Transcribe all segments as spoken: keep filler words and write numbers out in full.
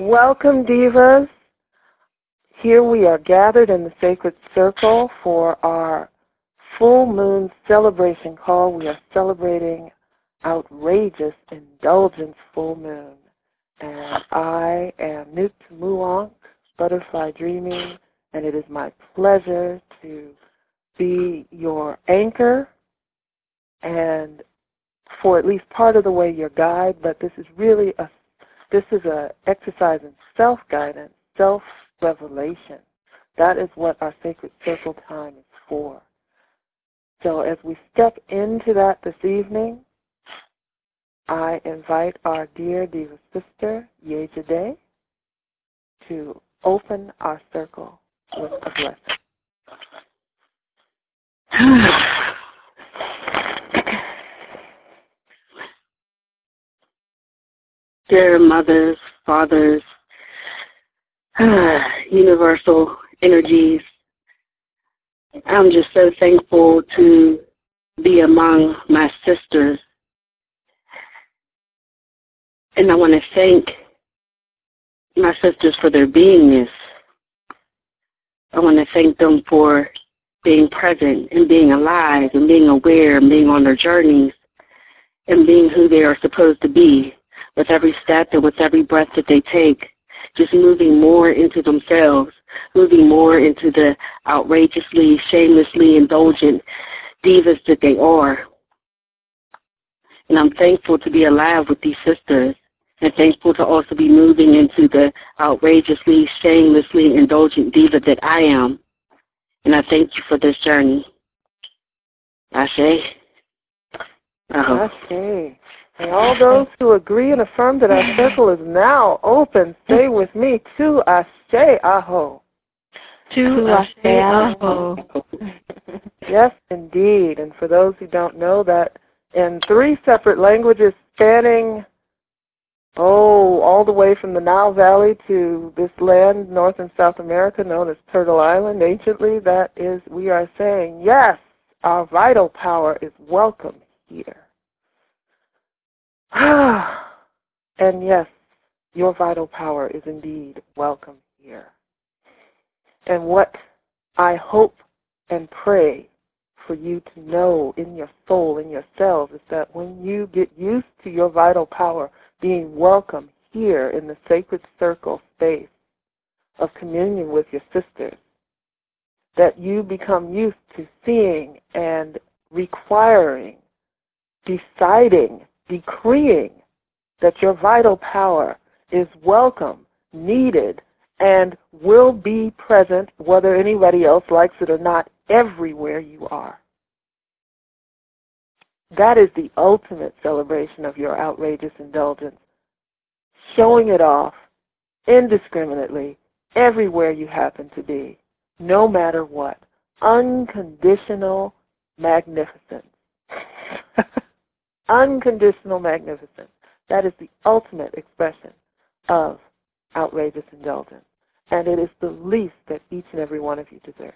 Welcome, Divas. Here we are gathered in the sacred circle for our full moon celebration call. We are celebrating outrageous indulgence full moon. And I am Newt Muonk, Butterfly Dreaming, and it is my pleasure to be your anchor and for at least part of the way your guide, but this is really a this is a exercise in self-guidance, self-revelation. That is what our sacred circle time is for. So as we step into that this evening, I invite our dear Diva sister, Yeja Day, to open our circle with a blessing. Dear mothers, fathers, universal energies, I'm just so thankful to be among my sisters. And I want to thank my sisters for their beingness. I want to thank them for being present and being alive and being aware and being on their journeys and being who they are supposed to be with every step and with every breath that they take, just moving more into themselves, moving more into the outrageously, shamelessly indulgent divas that they are. And I'm thankful to be alive with these sisters and thankful to also be moving into the outrageously, shamelessly indulgent diva that I am. And I thank you for this journey. Ashe. Uh-huh. Ashe. And all those who agree and affirm that our circle is now open, say with me, to Ashe Aho. To Ashe Aho. Yes, indeed. And for those who don't know that, in three separate languages spanning, oh, all the way from the Nile Valley to this land, North and South America, known as Turtle Island, anciently, that is, we are saying, yes, our vital power is welcome here. And yes, your vital power is indeed welcome here. And what I hope and pray for you to know in your soul, in yourselves, is that when you get used to your vital power being welcome here in the sacred circle space of communion with your sisters, that you become used to seeing and requiring, deciding, decreeing that your vital power is welcome, needed, and will be present, whether anybody else likes it or not, everywhere you are. That is the ultimate celebration of your outrageous indulgence, showing it off indiscriminately everywhere you happen to be, no matter what. Unconditional magnificence. Unconditional magnificence. That is the ultimate expression of outrageous indulgence. And it is the least that each and every one of you deserve.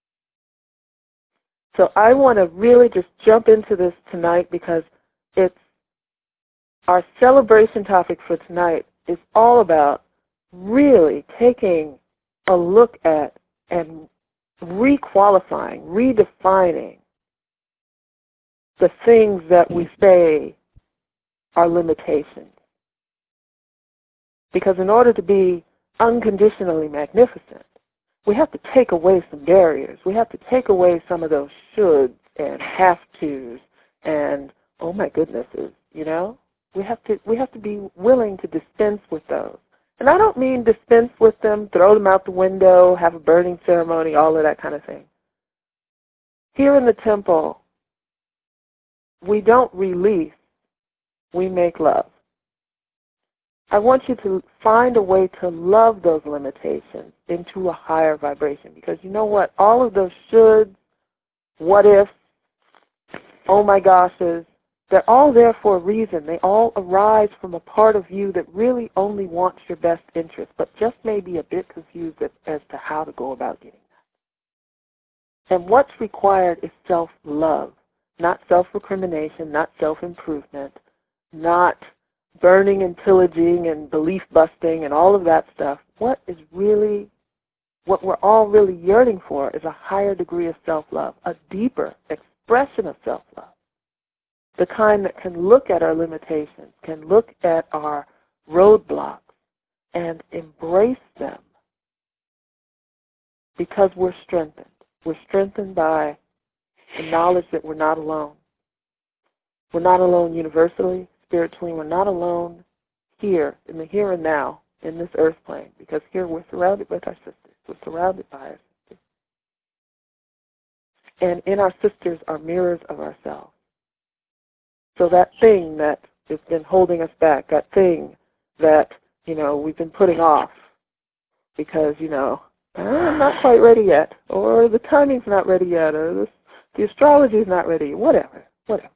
So I want to really just jump into this tonight because it's our celebration topic for tonight is all about really taking a look at and requalifying, redefining the things that we say are limitations. Because in order to be unconditionally magnificent, we have to take away some barriers. We have to take away some of those shoulds and have-tos and, oh my goodnesses, you know? We have to we have to be willing to dispense with those. And I don't mean dispense with them, throw them out the window, have a burning ceremony, all of that kind of thing. Here in the temple, we don't release, we make love. I want you to find a way to love those limitations into a higher vibration, because you know what? All of those shoulds, what ifs, oh my goshes, they're all there for a reason. They all arise from a part of you that really only wants your best interest, but just may be a bit confused as, as to how to go about getting that. And what's required is self-love, not self-recrimination, not self-improvement, not burning and pillaging and belief busting and all of that stuff, what is really, what we're all really yearning for is a higher degree of self-love, a deeper expression of self-love. The kind that can look at our limitations, can look at our roadblocks and embrace them because we're strengthened. We're strengthened by the knowledge that we're not alone. We're not alone universally, spiritually. We're not alone here, in the here and now, in this earth plane, because here we're surrounded with our sisters. We're surrounded by our sisters. And in our sisters are mirrors of ourselves. So that thing that has been holding us back, that thing that, you know, we've been putting off because, you know, I'm not quite ready yet, or the timing's not ready yet, or this, the astrology's not ready, whatever, whatever.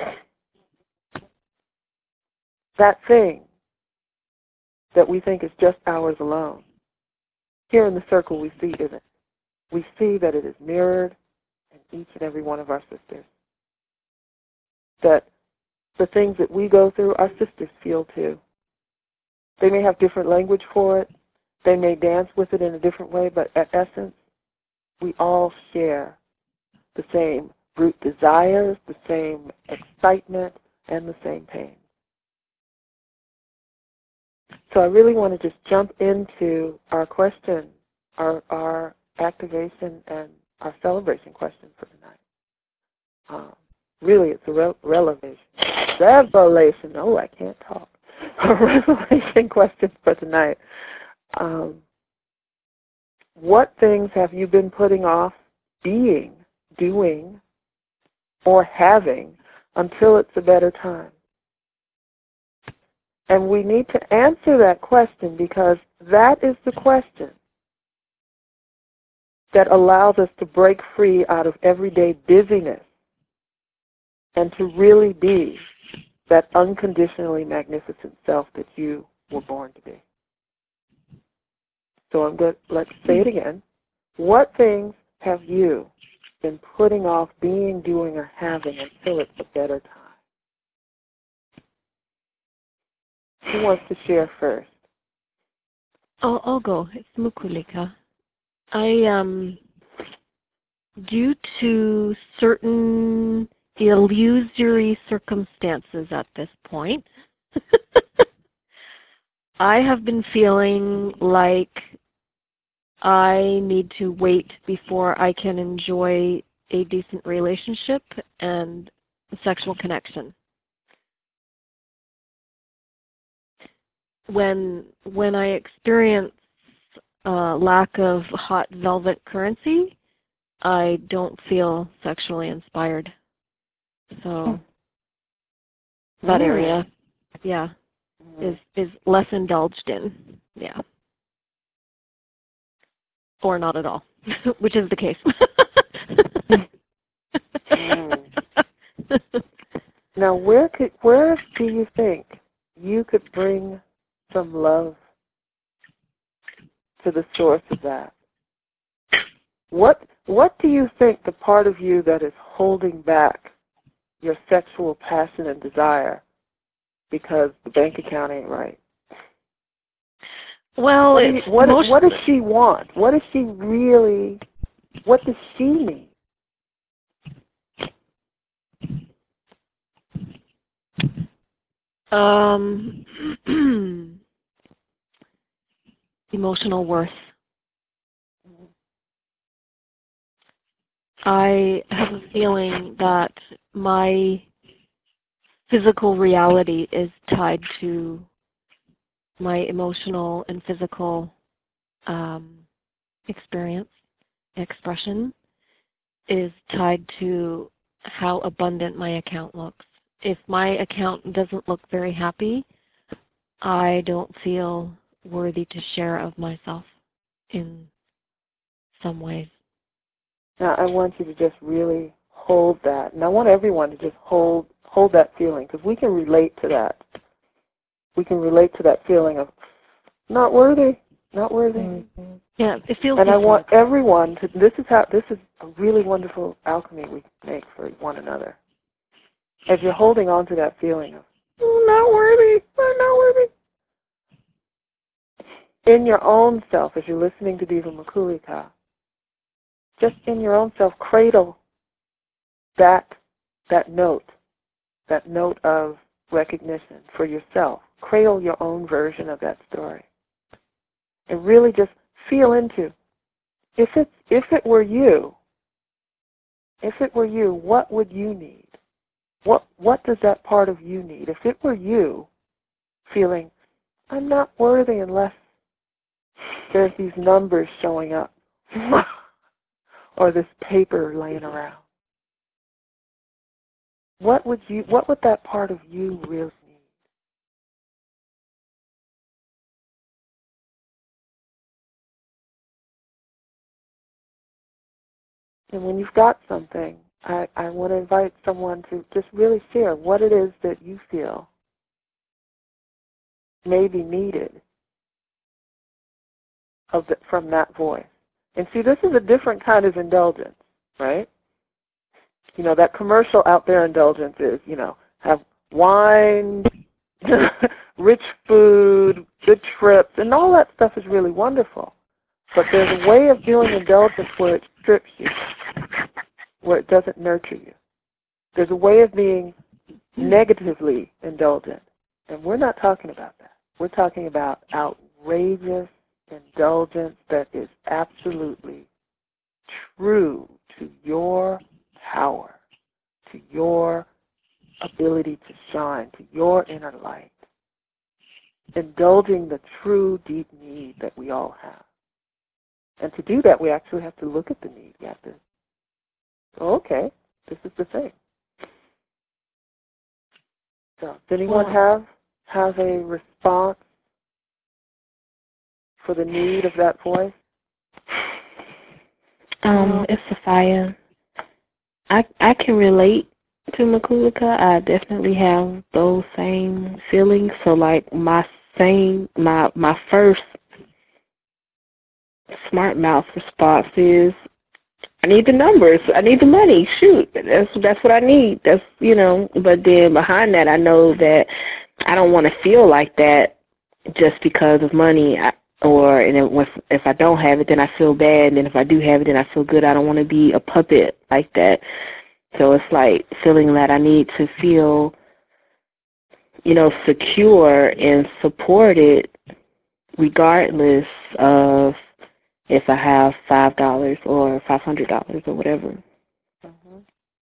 That thing that we think is just ours alone, here in the circle we see isn't. We see that it is mirrored in each and every one of our sisters. That the things that we go through, our sisters feel too. They may have different language for it. They may dance with it in a different way, but at essence, we all share the same root desires, the same excitement, and the same pain. So I really want to just jump into our question, our, our activation and our celebration question for tonight. Um, really, it's a re- revelation. Revelation. Oh, I can't talk. A revelation question for tonight. Um, what things have you been putting off being, doing, or having until it's a better time? And we need to answer that question because that is the question that allows us to break free out of everyday busyness and to really be that unconditionally magnificent self that you were born to be. So I'm good. Let's say it again. What things have you been putting off being, doing, or having until it's a better time? Who wants to share first? I'll, I'll go. It's Mukulika. I, um, due to certain illusory circumstances at this point, I have been feeling like I need to wait before I can enjoy a decent relationship and sexual connection. When when I experience uh, lack of hot velvet currency, I don't feel sexually inspired. So that area, yeah, is is less indulged in, yeah, or not at all, which is the case. mm. Now, where could where do you think you could bring some love to the source of that? What what do you think the part of you that is holding back your sexual passion and desire because the bank account ain't right? Well, what, it's you, what, most... what does she want? What does she really, what does she need? Um, emotional worth. I have a feeling that my physical reality is tied to my emotional and physical um, experience, expression, is tied to how abundant my account looks. If my account doesn't look very happy, I don't feel worthy to share of myself in some ways. Now, I want you to just really hold that. And I want everyone to just hold hold that feeling, because we can relate to that. We can relate to that feeling of not worthy, not worthy. Mm-hmm. Yeah, it feels And different. I want everyone to, this is how, this is a really wonderful alchemy we can make for one another. As you're holding on to that feeling of, oh, not worthy, I'm in your own self, as you're listening to Diva Makulika, just in your own self, cradle that that note, that note of recognition for yourself. Cradle your own version of that story. And really just feel into, if it, if it were you, if it were you, what would you need? What, what does that part of you need? If it were you feeling, I'm not worthy unless there's these numbers showing up or this paper laying around. What would you, what would that part of you really need? And when you've got something, I, I want to invite someone to just really share what it is that you feel may be needed of the, from that voice. And see, this is a different kind of indulgence, right? You know, that commercial out there indulgence is, you know, have wine, rich food, good trips, and all that stuff is really wonderful. But there's a way of doing indulgence where it strips you, where it doesn't nurture you. There's a way of being negatively indulgent, and we're not talking about that. We're talking about outrageous indulgence that is absolutely true to your power, to your ability to shine, to your inner light. Indulging the true deep need that we all have. And to do that, we actually have to look at the need. We have to, oh, okay, this is the thing. So, does anyone have have a response for the need of that voice? Um, it's Sophia. I I can relate to Makulika. I definitely have those same feelings. So like my same my my first smart mouth response is, I need the numbers. I need the money. Shoot, that's that's what I need. That's, you know. But then behind that, I know that I don't want to feel like that just because of money. I, or and if if I don't have it, then I feel bad. And if I do have it, then I feel good. I don't want to be a puppet like that. So it's like feeling that I need to feel, you know, secure and supported, regardless of if I have five dollars or five hundred dollars or whatever. Mm-hmm.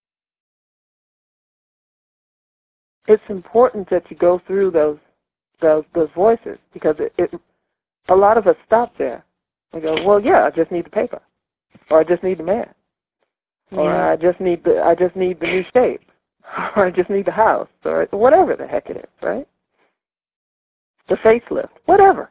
It's important that you go through those those those voices, because it, it a lot of us stop there. We go, well, yeah, I just need the paper, or I just need the man, yeah. or I just need the I just need the new shape, or I just need the house, or whatever the heck it is, right? The facelift, whatever.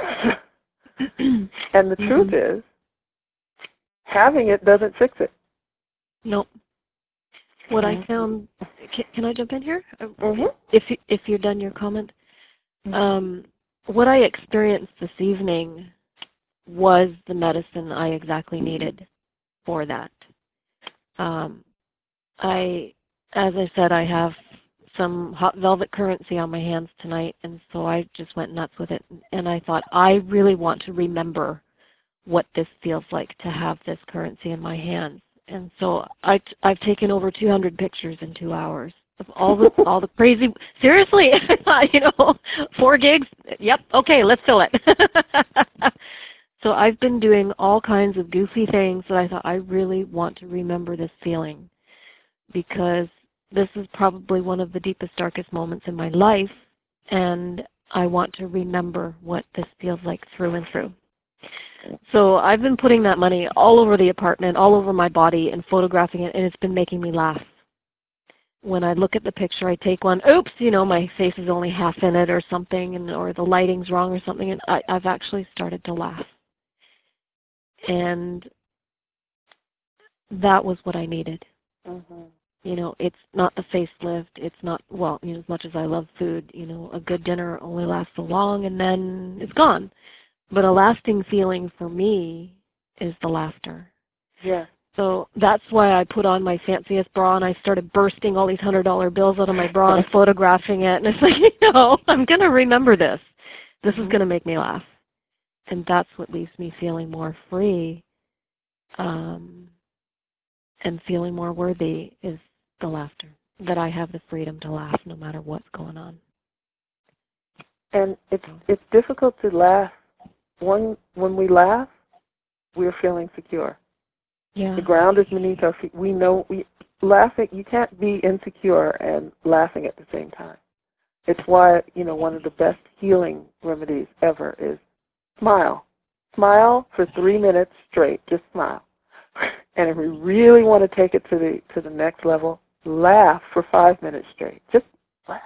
And the mm-hmm. truth is, having it doesn't fix it. Nope. What mm-hmm. I found, can, can I jump in here? Mm-hmm. If you, if you're done your comment, mm-hmm. um, what I experienced this evening was the medicine I exactly needed for that. Um, I, as I said, I have some hot velvet currency on my hands tonight, and so I just went nuts with it. And I thought, I really want to remember what this feels like to have this currency in my hands. And so I, I've taken over two hundred pictures in two hours of all the all the crazy. Seriously, I thought, you know, four gigs. Yep, okay, let's fill it. So I've been doing all kinds of goofy things that I thought, I really want to remember this feeling, because this is probably one of the deepest, darkest moments in my life, and I want to remember what this feels like through and through. So I've been putting that money all over the apartment, all over my body, and photographing it, and it's been making me laugh. When I look at the picture, I take one, oops, you know, my face is only half in it or something, and or the lighting's wrong or something, and I, I've actually started to laugh. And that was what I needed. Mm-hmm. You know, it's not the facelift. It's not, well, you know, as much as I love food, you know, a good dinner only lasts so long, and then it's gone. But a lasting feeling for me is the laughter. Yeah. So that's why I put on my fanciest bra, and I started bursting all these hundred dollar bills out of my bra and photographing it. And it's like, you know, I'm going to remember this. This mm-hmm. is going to make me laugh. and that's what leaves me feeling more free um, and feeling more worthy is the laughter, that I have the freedom to laugh no matter what's going on. And it's it's difficult to laugh. One, when we laugh, we're feeling secure. Yeah. The ground is beneath our feet. We know we laughing. You can't be insecure and laughing at the same time. It's why, you know, one of the best healing remedies ever is smile. Smile for three minutes straight. Just smile. And if we really want to take it to the to the next level, laugh for five minutes straight. Just laugh.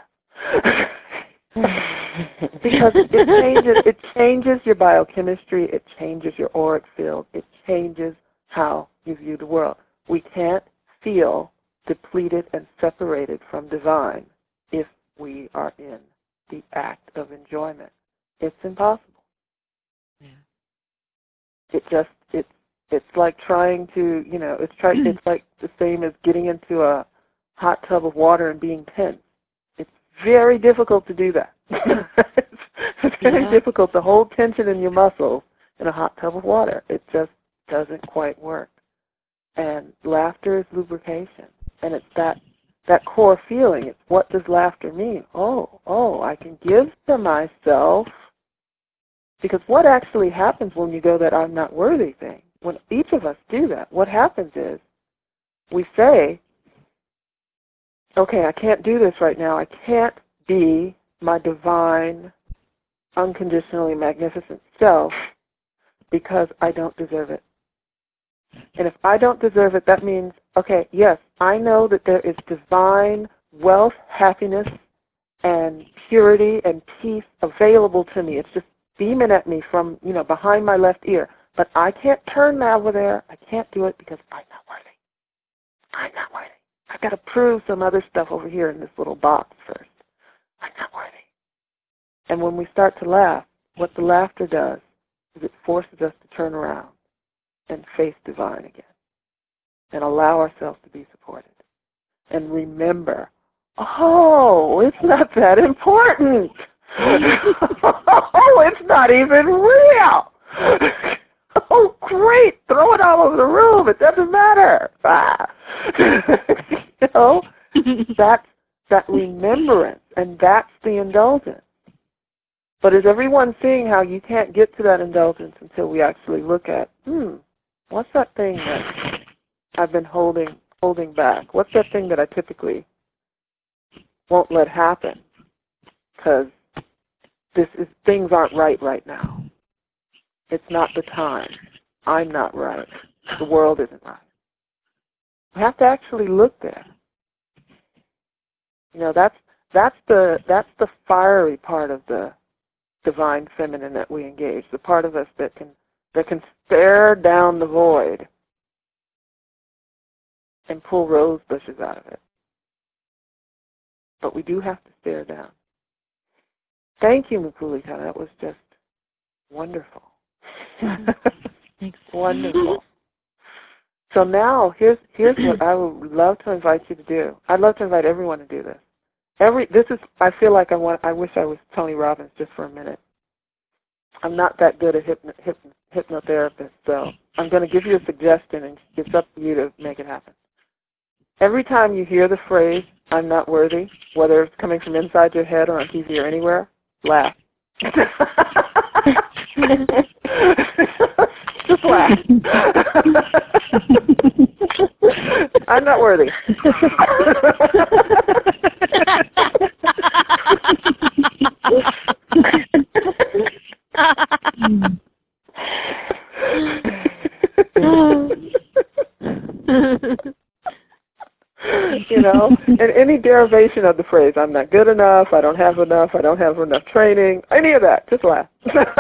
Because it changes it changes your biochemistry, it changes your auric field, it changes how you view the world. We can't feel depleted and separated from divine if we are in the act of enjoyment. It's impossible. Yeah. It just it's it's like trying to, you know, it's try it's like the same as getting into a hot tub of water and being tense. It's very difficult to do that. it's, it's very Yeah. difficult to hold tension in your muscles in a hot tub of water. It just doesn't quite work. And laughter is lubrication. And it's that that core feeling. It's what does laughter mean? Oh, oh, I can give to myself. Because what actually happens when you go that I'm not worthy thing? When each of us do that, what happens is we say, okay, I can't do this right now. I can't be my divine, unconditionally magnificent self because I don't deserve it. And if I don't deserve it, that means, okay, yes, I know that there is divine wealth, happiness, and purity and peace available to me. It's just beaming at me from, you know, behind my left ear. But I can't turn over there. I can't do it because I'm not worthy. I'm not worthy. I've got to prove some other stuff over here in this little box first. I'm not worthy. And when we start to laugh, what the laughter does is it forces us to turn around and face divine again and allow ourselves to be supported. And remember, oh, it's not that important. Oh, it's not even real. Oh, great. Throw it all over the room. It doesn't matter. Ah. You know, that's that remembrance, and that's the indulgence. But is everyone seeing how you can't get to that indulgence until we actually look at, hmm, what's that thing that I've been holding holding back? What's that thing that I typically won't let happen because this is things aren't right right now. It's not the time. I'm not right. The world isn't right. We have to actually look there. You know, that's that's the that's the fiery part of the divine feminine that we engage, the part of us that can that can stare down the void and pull rose bushes out of it. But we do have to stare down. Thank you, Mukulika. That was just wonderful. Thanks. Wonderful. So now here's here's what I would love to invite you to do. I'd love to invite everyone to do this. Every this is I feel like I want I wish I was Tony Robbins just for a minute. I'm not that good at hypno, hypno, hypnotherapist, so I'm going to give you a suggestion, and it's up to you to make it happen. Every time you hear the phrase, I'm not worthy, whether it's coming from inside your head or on T V or anywhere, laugh. Just laugh. I'm not worthy. You know, and any derivation of the phrase, I'm not good enough, I don't have enough, I don't have enough training, any of that, just laugh.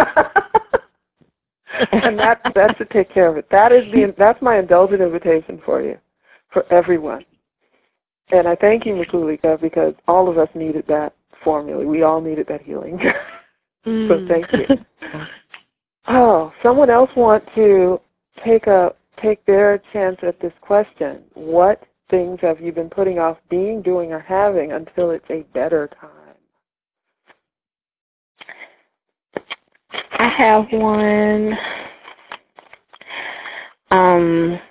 And that that should take care of it. That is the that's my indulgent invitation for you, for everyone. And I thank you, Mukulika, because all of us needed that formula. We all needed that healing. Mm. So thank you. Oh, someone else want to take a take their chance at this question. What things have you been putting off being, doing, or having until it's a better time? I have one. Um,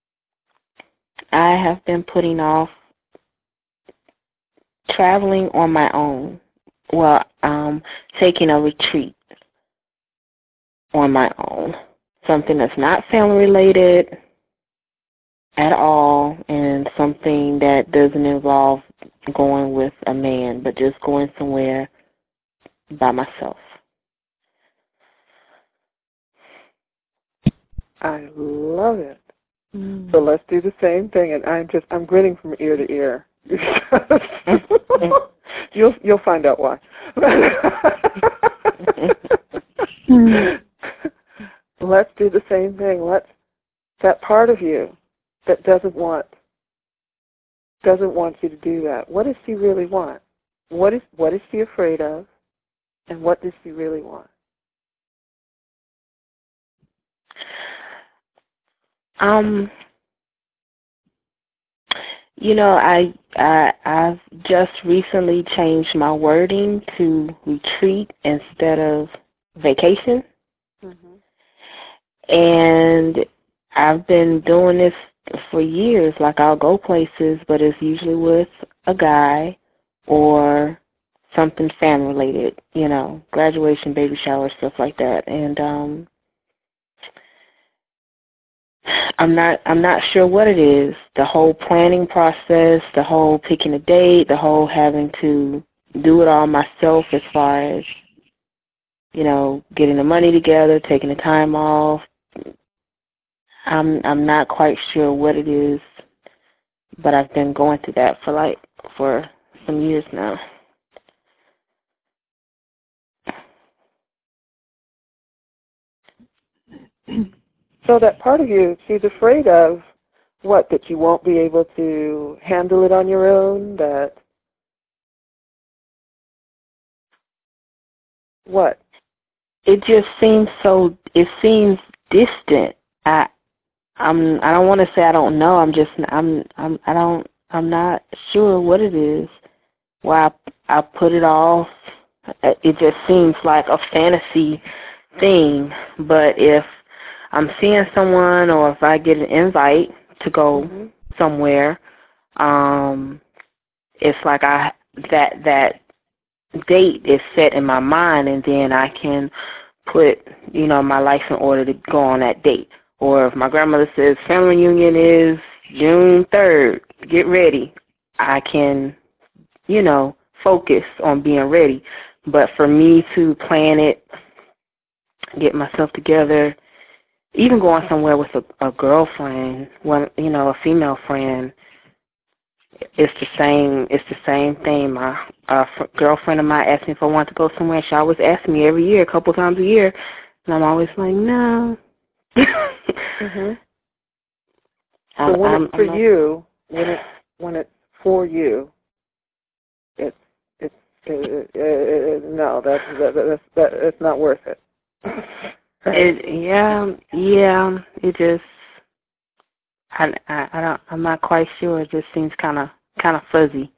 I have been putting off traveling on my own. Well, um, taking a retreat on my own. Something that's not family related at all, and something that doesn't involve going with a man, but just going somewhere by myself. I love it. Mm. So let's do the same thing, and I'm just I'm grinning from ear to ear. you'll you'll find out why. Let's do the same thing. Let's that part of you that doesn't want doesn't want you to do that. What does she really want? What is what is she afraid of? And what does she really want? Um, you know, I, I I've just recently changed my wording to retreat instead of vacation, Mm-hmm. and I've been doing this for years. Like, I'll go places, but it's usually with a guy or something family related. You know, graduation, baby shower, stuff like that, and um. I'm not I'm not sure what it is. The whole planning process, the whole picking a date, the whole having to do it all myself as far as, you know, getting the money together, taking the time off. I'm I'm not quite sure what it is, but I've been going through that for like for some years now. So that part of you, she's afraid of what? That you won't be able to handle it on your own? That what? It just seems so. It seems distant. I I'm I don't want to say I don't know. I'm just I'm I'm I don't I'm not sure what it is. Why I, I put it off. It just seems like a fantasy thing. But if I'm seeing someone, or if I get an invite to go Mm-hmm. somewhere, um, it's like I that that date is set in my mind, and then I can put, you know, my life in order to go on that date. Or if my grandmother says family reunion is June third, get ready, I can, you know, focus on being ready. But for me to plan it, get myself together, even going somewhere with a, a girlfriend, one, you know, a female friend, it's the same. It's the same thing. My uh, f- girlfriend of mine asked me if I wanted to go somewhere. She always asks me every year, a couple times a year, and I'm always like, no. Mm-hmm. I'm, So when I'm, it's for I'm you, when it's when it's for you, it's it's it, it, it, no, that's that, that's that, it's not worth it. it, yeah, yeah. It just, I, I, I don't. I'm not quite sure. It just seems kind of, kind of fuzzy.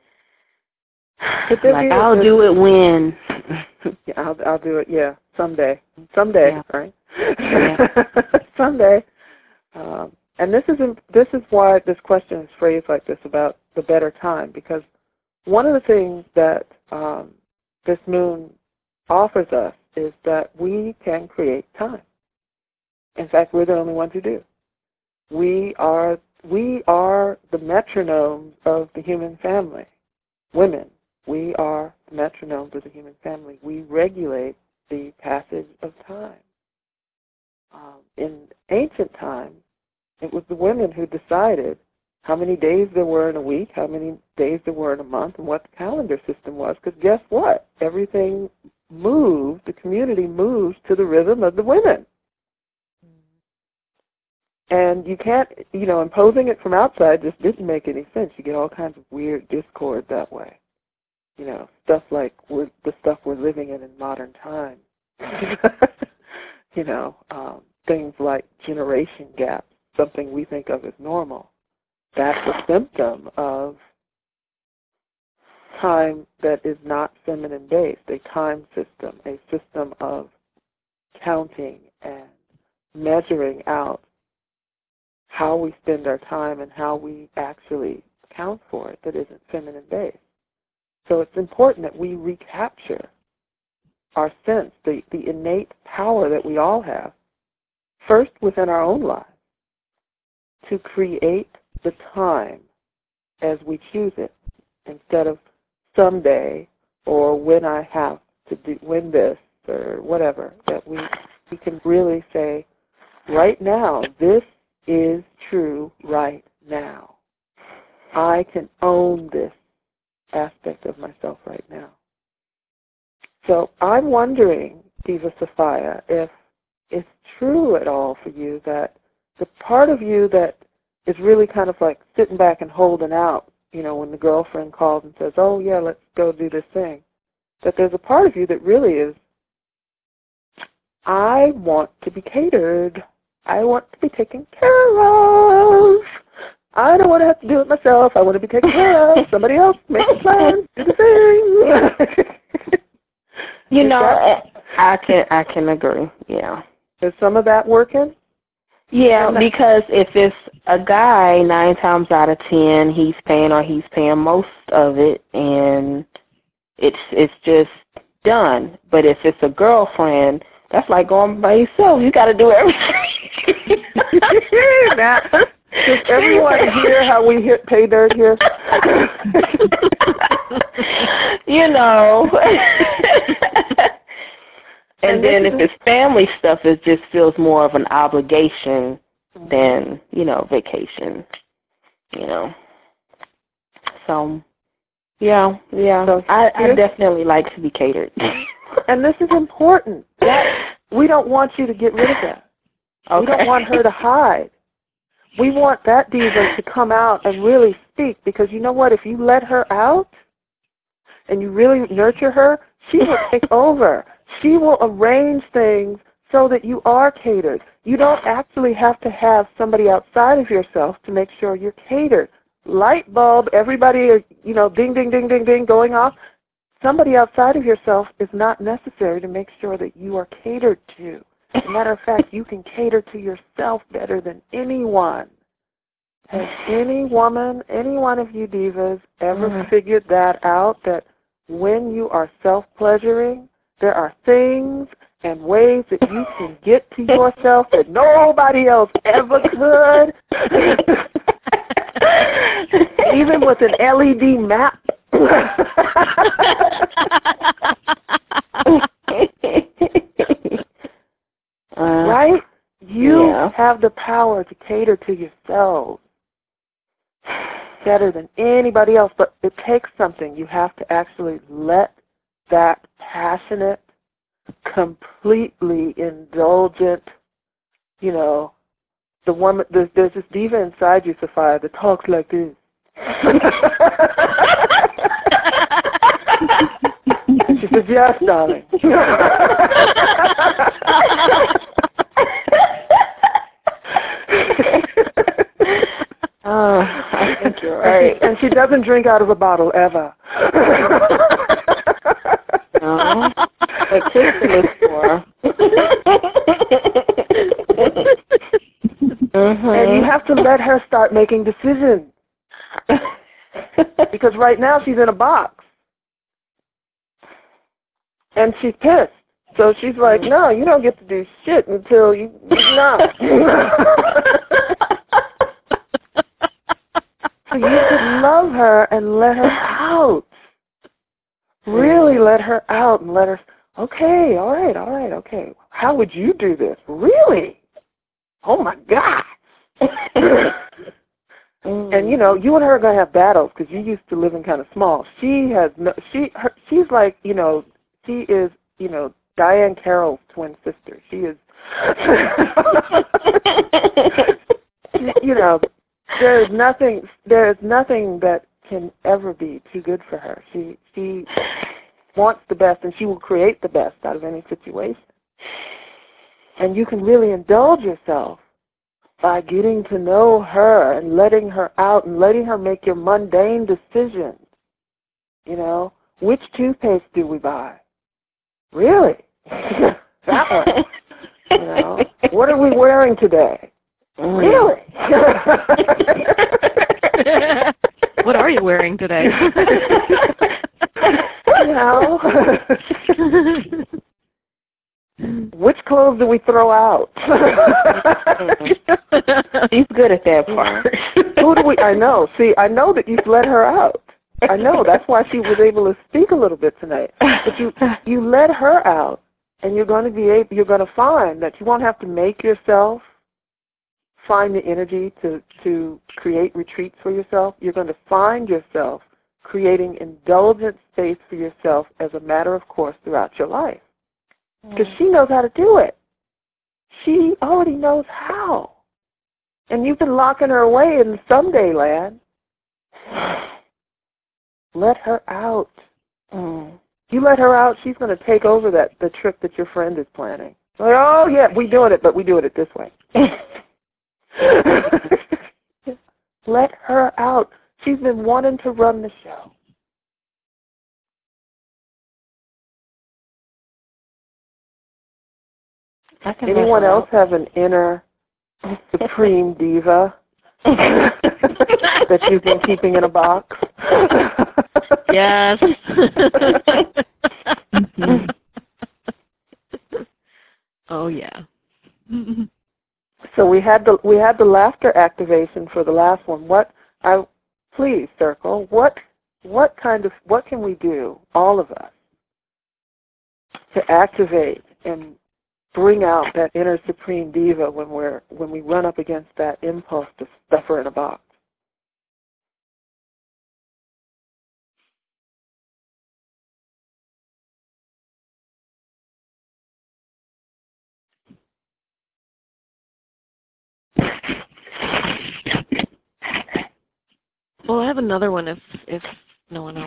Like, I'll do it when. Yeah, I'll I'll do it. Yeah, someday, someday, Yeah. right? Yeah. Someday. Um, and this is this is why this question is phrased like this about the better time, because one of the things that um, this moon offers us is that we can create time. In fact, we're the only ones who do. We are we are the metronomes of the human family. Women, we are the metronomes of the human family. We regulate the passage of time. Um, in ancient times, it was the women who decided how many days there were in a week, how many days there were in a month, and what the calendar system was. Because guess what? Everything moved, the community moves to the rhythm of the women. And you can't, you know, imposing it from outside just didn't make any sense. You get all kinds of weird discord that way. You know, stuff like we're, the stuff we're living in in modern times. You know, um, things like generation gaps, something we think of as normal. That's a symptom of time that is not feminine-based, a time system, a system of counting and measuring out how we spend our time and how we actually account for it that isn't feminine-based. So it's important that we recapture our sense, the, the innate power that we all have, first within our own lives, to create the time as we choose it, instead of someday or when I have to do win this or whatever, that we, we can really say, right now, this is true right now. I can own this aspect of myself right now. So I'm wondering, Diva Sophia, if it's true at all for you that the part of you that is really kind of like sitting back and holding out, you know, when the girlfriend calls and says, oh, yeah, let's go do this thing, that there's a part of you that really is, I want to be catered. I want to be taken care of. I don't want to have to do it myself. I want to be taken care of. Somebody else make the plans, do the thing. You is know, that, I can I can agree. Yeah. Is some of that working? Yeah, because if it's a guy, nine times out of ten, he's paying or he's paying most of it, and it's it's just done. But if it's a girlfriend, that's like going by yourself. You got to do everything. Now, does everyone hear how we hit pay dirt here? You know. And, and then if it's family stuff, it just feels more of an obligation than, you know, vacation, you know. So, yeah, yeah, so I, I definitely like to be catered. And this is important. That, we don't want you to get rid of that. Okay. We don't want her to hide. We want that diva to come out and really speak, because you know what? If you let her out and you really nurture her, she will take over. She will arrange things so that you are catered. You don't actually have to have somebody outside of yourself to make sure you're catered. Light bulb, everybody, you know, ding, ding, ding, ding, ding, going off. Somebody outside of yourself is not necessary to make sure that you are catered to. As a matter of fact, you can cater to yourself better than anyone. Has any woman, any one of you divas, ever mm. figured that out, that when you are self-pleasuring, there are things and ways that you can get to yourself that nobody else ever could? Even with an L E D map. uh, right? You yeah. have the power to cater to yourselves better than anybody else, but it takes something. You have to actually let that passionate, completely indulgent, you know, the woman, there's, there's this diva inside you, Sophia, that talks like this. And she says, yes, darling. Oh, I think you're right. And she, and she doesn't drink out of a bottle ever. No, but kissing is for. Mm-hmm. And you have to let her start making decisions. Because right now she's in a box. And she's pissed. So she's like, no, you don't get to do shit until you, no. So you could love her and let her out. Really let her out and let her, okay, all right, all right, okay. How would you do this? Really? Oh, my God. And, you know, you and her are going to have battles because you used to living kind of small. She has no, she, her, she's like, you know, she is, you know, Diane Carroll's twin sister. She is, you know, there is nothing, there is nothing that can ever be too good for her. She, she wants the best, and she will create the best out of any situation. And you can really indulge yourself by getting to know her and letting her out and letting her make your mundane decisions. You know, which toothpaste do we buy? Really? That one. You know, what are we wearing today? Mm. Really? What are you wearing today? You know, which clothes do we throw out? She's good at that part. Who do we? I know. See, I know that you've let her out. I know. That's why she was able to speak a little bit tonight. But you, you let her out, and you're going to be able. You're going to find that you won't have to make yourself find the energy to to create retreats for yourself. You're going to find yourself creating indulgent space for yourself as a matter of course throughout your life. Because she knows how to do it. She already knows how. And you've been locking her away in someday land. Let her out. Mm. You let her out, she's going to take over that the trip that your friend is planning. Like, oh, yeah, we're doing it, but we doing it this way. Let her out. She's been wanting to run the show. Anyone else have an inner supreme diva that you've been keeping in a box? Yes. Mm-hmm. Oh yeah. So we had the we had the laughter activation for the last one. What I please circle. What what kind of what can we do, all of us, to activate and bring out that inner supreme diva when we're when we run up against that impulse to stuff her in a box? Well, I have another one if if no one else.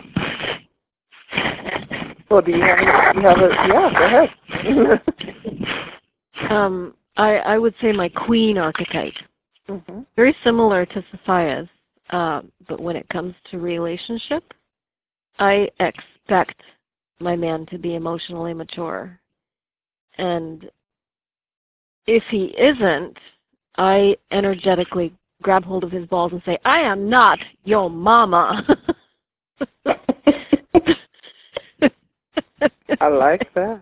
Well, do you have any, you have a yeah? Go ahead. um, I I would say my queen archetype, mm-hmm. very similar to Sophia's, uh, but when it comes to relationship, I expect my man to be emotionally mature, and if he isn't, I energetically grab hold of his balls and say, I am not your mama. I like that.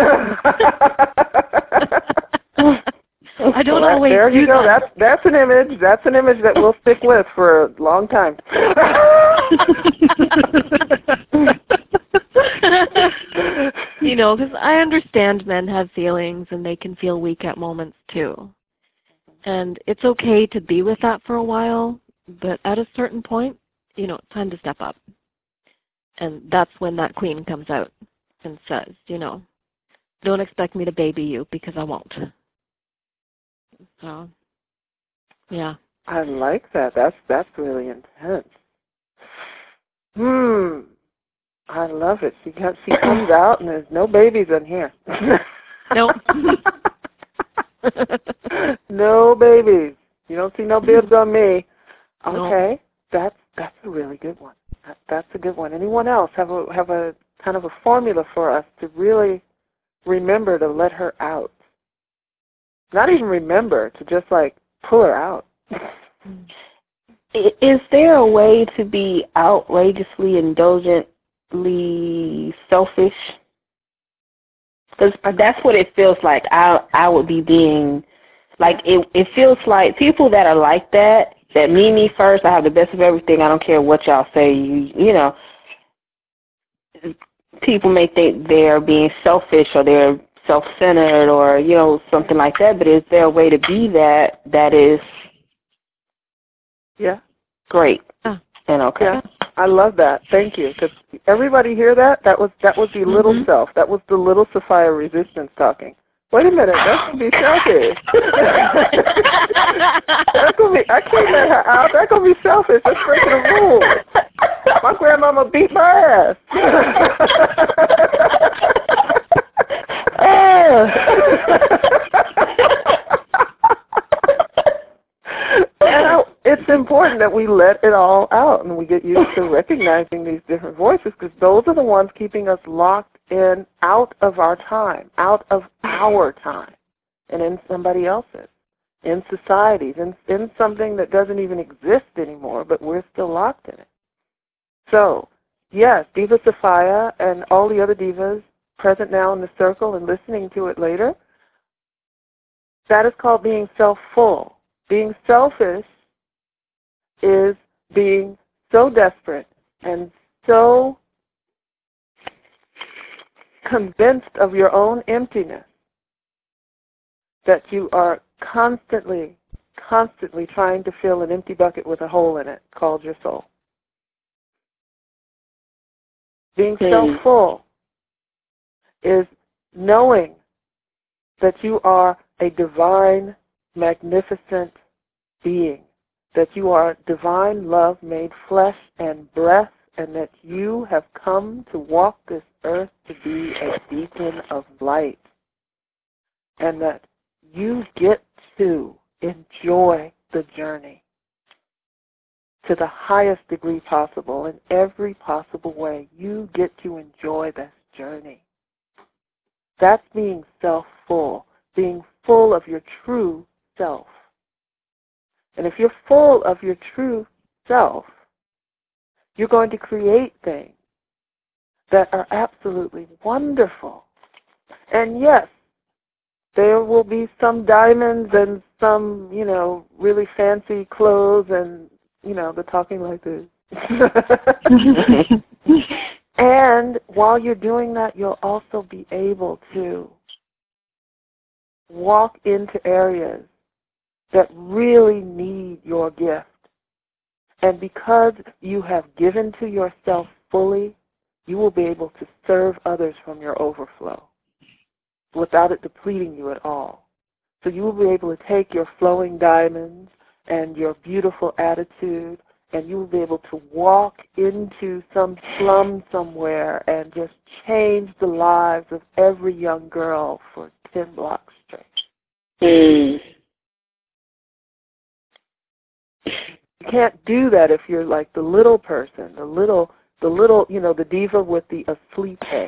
I don't well, always there do you go. that. That's that's an image. That's an image that we'll stick with for a long time. You know, because I understand men have feelings and they can feel weak at moments too. And it's okay to be with that for a while, but at a certain point, you know, it's time to step up. And that's when that queen comes out and says, you know, don't expect me to baby you because I won't. So, yeah. I like that. That's that's really intense. Hmm. I love it. She comes, she comes out and there's no babies in here. Nope. No babies. You don't see no bibs on me. Okay, nope. that's that's a really good one. That, that's a good one. Anyone else have a have a kind of a formula for us to really remember to let her out? Not even remember, to just like pull her out. Is there a way to be outrageously, indulgently selfish? Because that's what it feels like. I I would be being, like, it, it feels like people that are like that, that me, me first, I have the best of everything, I don't care what y'all say, you, you know, people may think they're being selfish or they're self-centered or, you know, something like that, but is there a way to be that that is yeah. great Yeah. and okay? Yeah. I love that. Thank you. Because everybody hear that? That was that was the mm-hmm. little self. That was the little Sophia resistance talking. Wait a minute, that's gonna be selfish. That's gonna be. I can't let her out. That's gonna be selfish. That's breaking the rules. My grandmama beat my ass. And I, it's important that we let it all out and we get used to recognizing these different voices, because those are the ones keeping us locked in, out of our time, out of our time. and in somebody else's, in societies, in, in something that doesn't even exist anymore, but we're still locked in it. So, yes, Diva Sophia and all the other divas present now in the circle and listening to it later, that is called being self-full. Being selfish is being so desperate and so convinced of your own emptiness that you are constantly, constantly trying to fill an empty bucket with a hole in it called your soul. Being Hmm. self-full is knowing that you are a divine, magnificent being, that you are divine love made flesh and breath, and that you have come to walk this earth to be a beacon of light, and that you get to enjoy the journey to the highest degree possible in every possible way. You get to enjoy this journey. That's being self-full, being full of your true self. And if you're full of your true self, you're going to create things that are absolutely wonderful. And yes, there will be some diamonds and some, you know, really fancy clothes and, you know, the talking like this. And while you're doing that, you'll also be able to walk into areas that really need your gift. And because you have given to yourself fully, you will be able to serve others from your overflow without it depleting you at all. So you will be able to take your flowing diamonds and your beautiful attitude, and you will be able to walk into some slum somewhere and just change the lives of every young girl for ten blocks straight. Mm. You can't do that if you're like the little person, the little, the little, you know, the diva with the asleep head.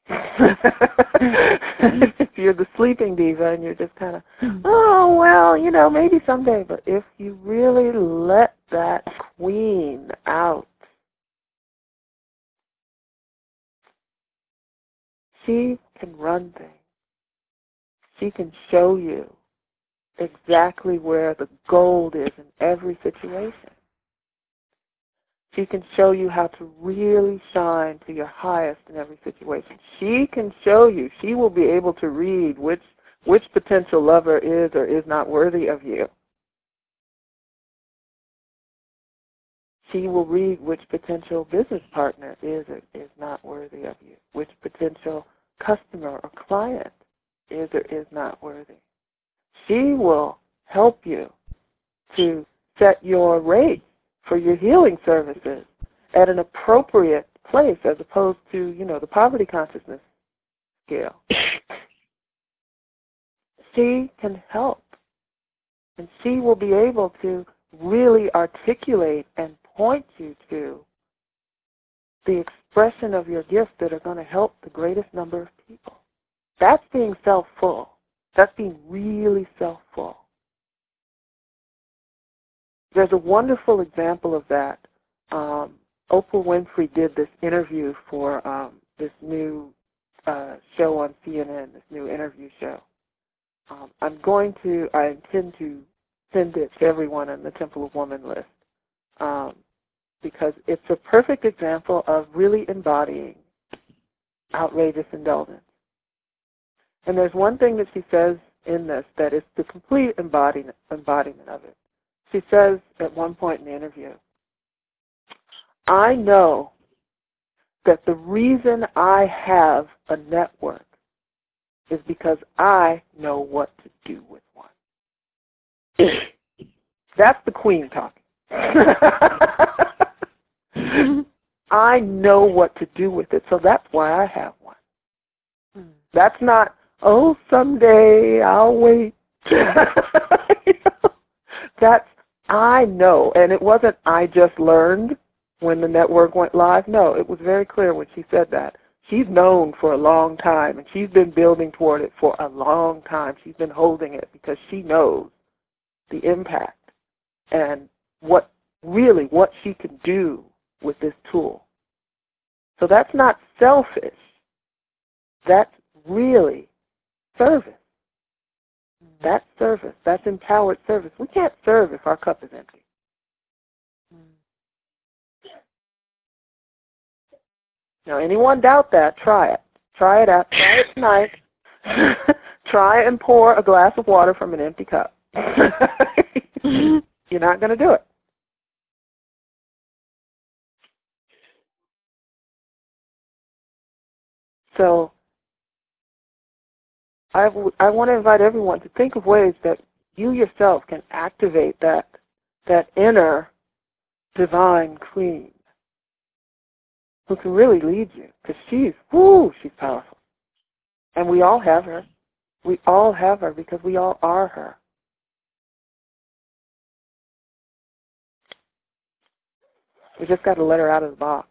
If you're the sleeping diva and you're just kind of, oh, well, you know, maybe someday. But if you really let that queen out, she can run things. She can show you exactly where the gold is in every situation. She can show you how to really shine to your highest in every situation. She can show you, she will be able to read which which potential lover is or is not worthy of you. She will read which potential business partner is or is not worthy of you, which potential customer or client is or is not worthy. She will help you to set your rate for your healing services at an appropriate place as opposed to, you know, the poverty consciousness scale. She can help, and she will be able to really articulate and point you to the expression of your gift that are going to help the greatest number of people. That's being self-full. That's being really self-full. There's a wonderful example of that. Um, Oprah Winfrey did this interview for um, this new uh, show on C N N, this new interview show. Um, I'm going to, I intend to send it to everyone on the Temple of Woman list um, because it's a perfect example of really embodying outrageous indulgence. And there's one thing that she says in this that is the complete embodiment, embodiment of it. She says at one point in the interview, I know that the reason I have a network is because I know what to do with one. That's the queen talking. I know what to do with it, so that's why I have one. That's not, oh, someday I'll wait. You know? That's, I know. And it wasn't I just learned when the network went live. No, it was very clear when she said that. she's known for a long time, and she's been building toward it for a long time. She's been holding it because she knows the impact and what really what she can do with this tool. So that's not selfish. That's really service. That's service. That's empowered service. We can't serve if our cup is empty. Now, anyone doubt that, try it. Try it out. Try it tonight. Try and pour a glass of water from an empty cup. You're not going to do it. So I, w- I want to invite everyone to think of ways that you yourself can activate that that inner divine queen who can really lead you, because she's, whoo, she's powerful. And we all have her. We all have her because we all are her. We just got to let her out of the box.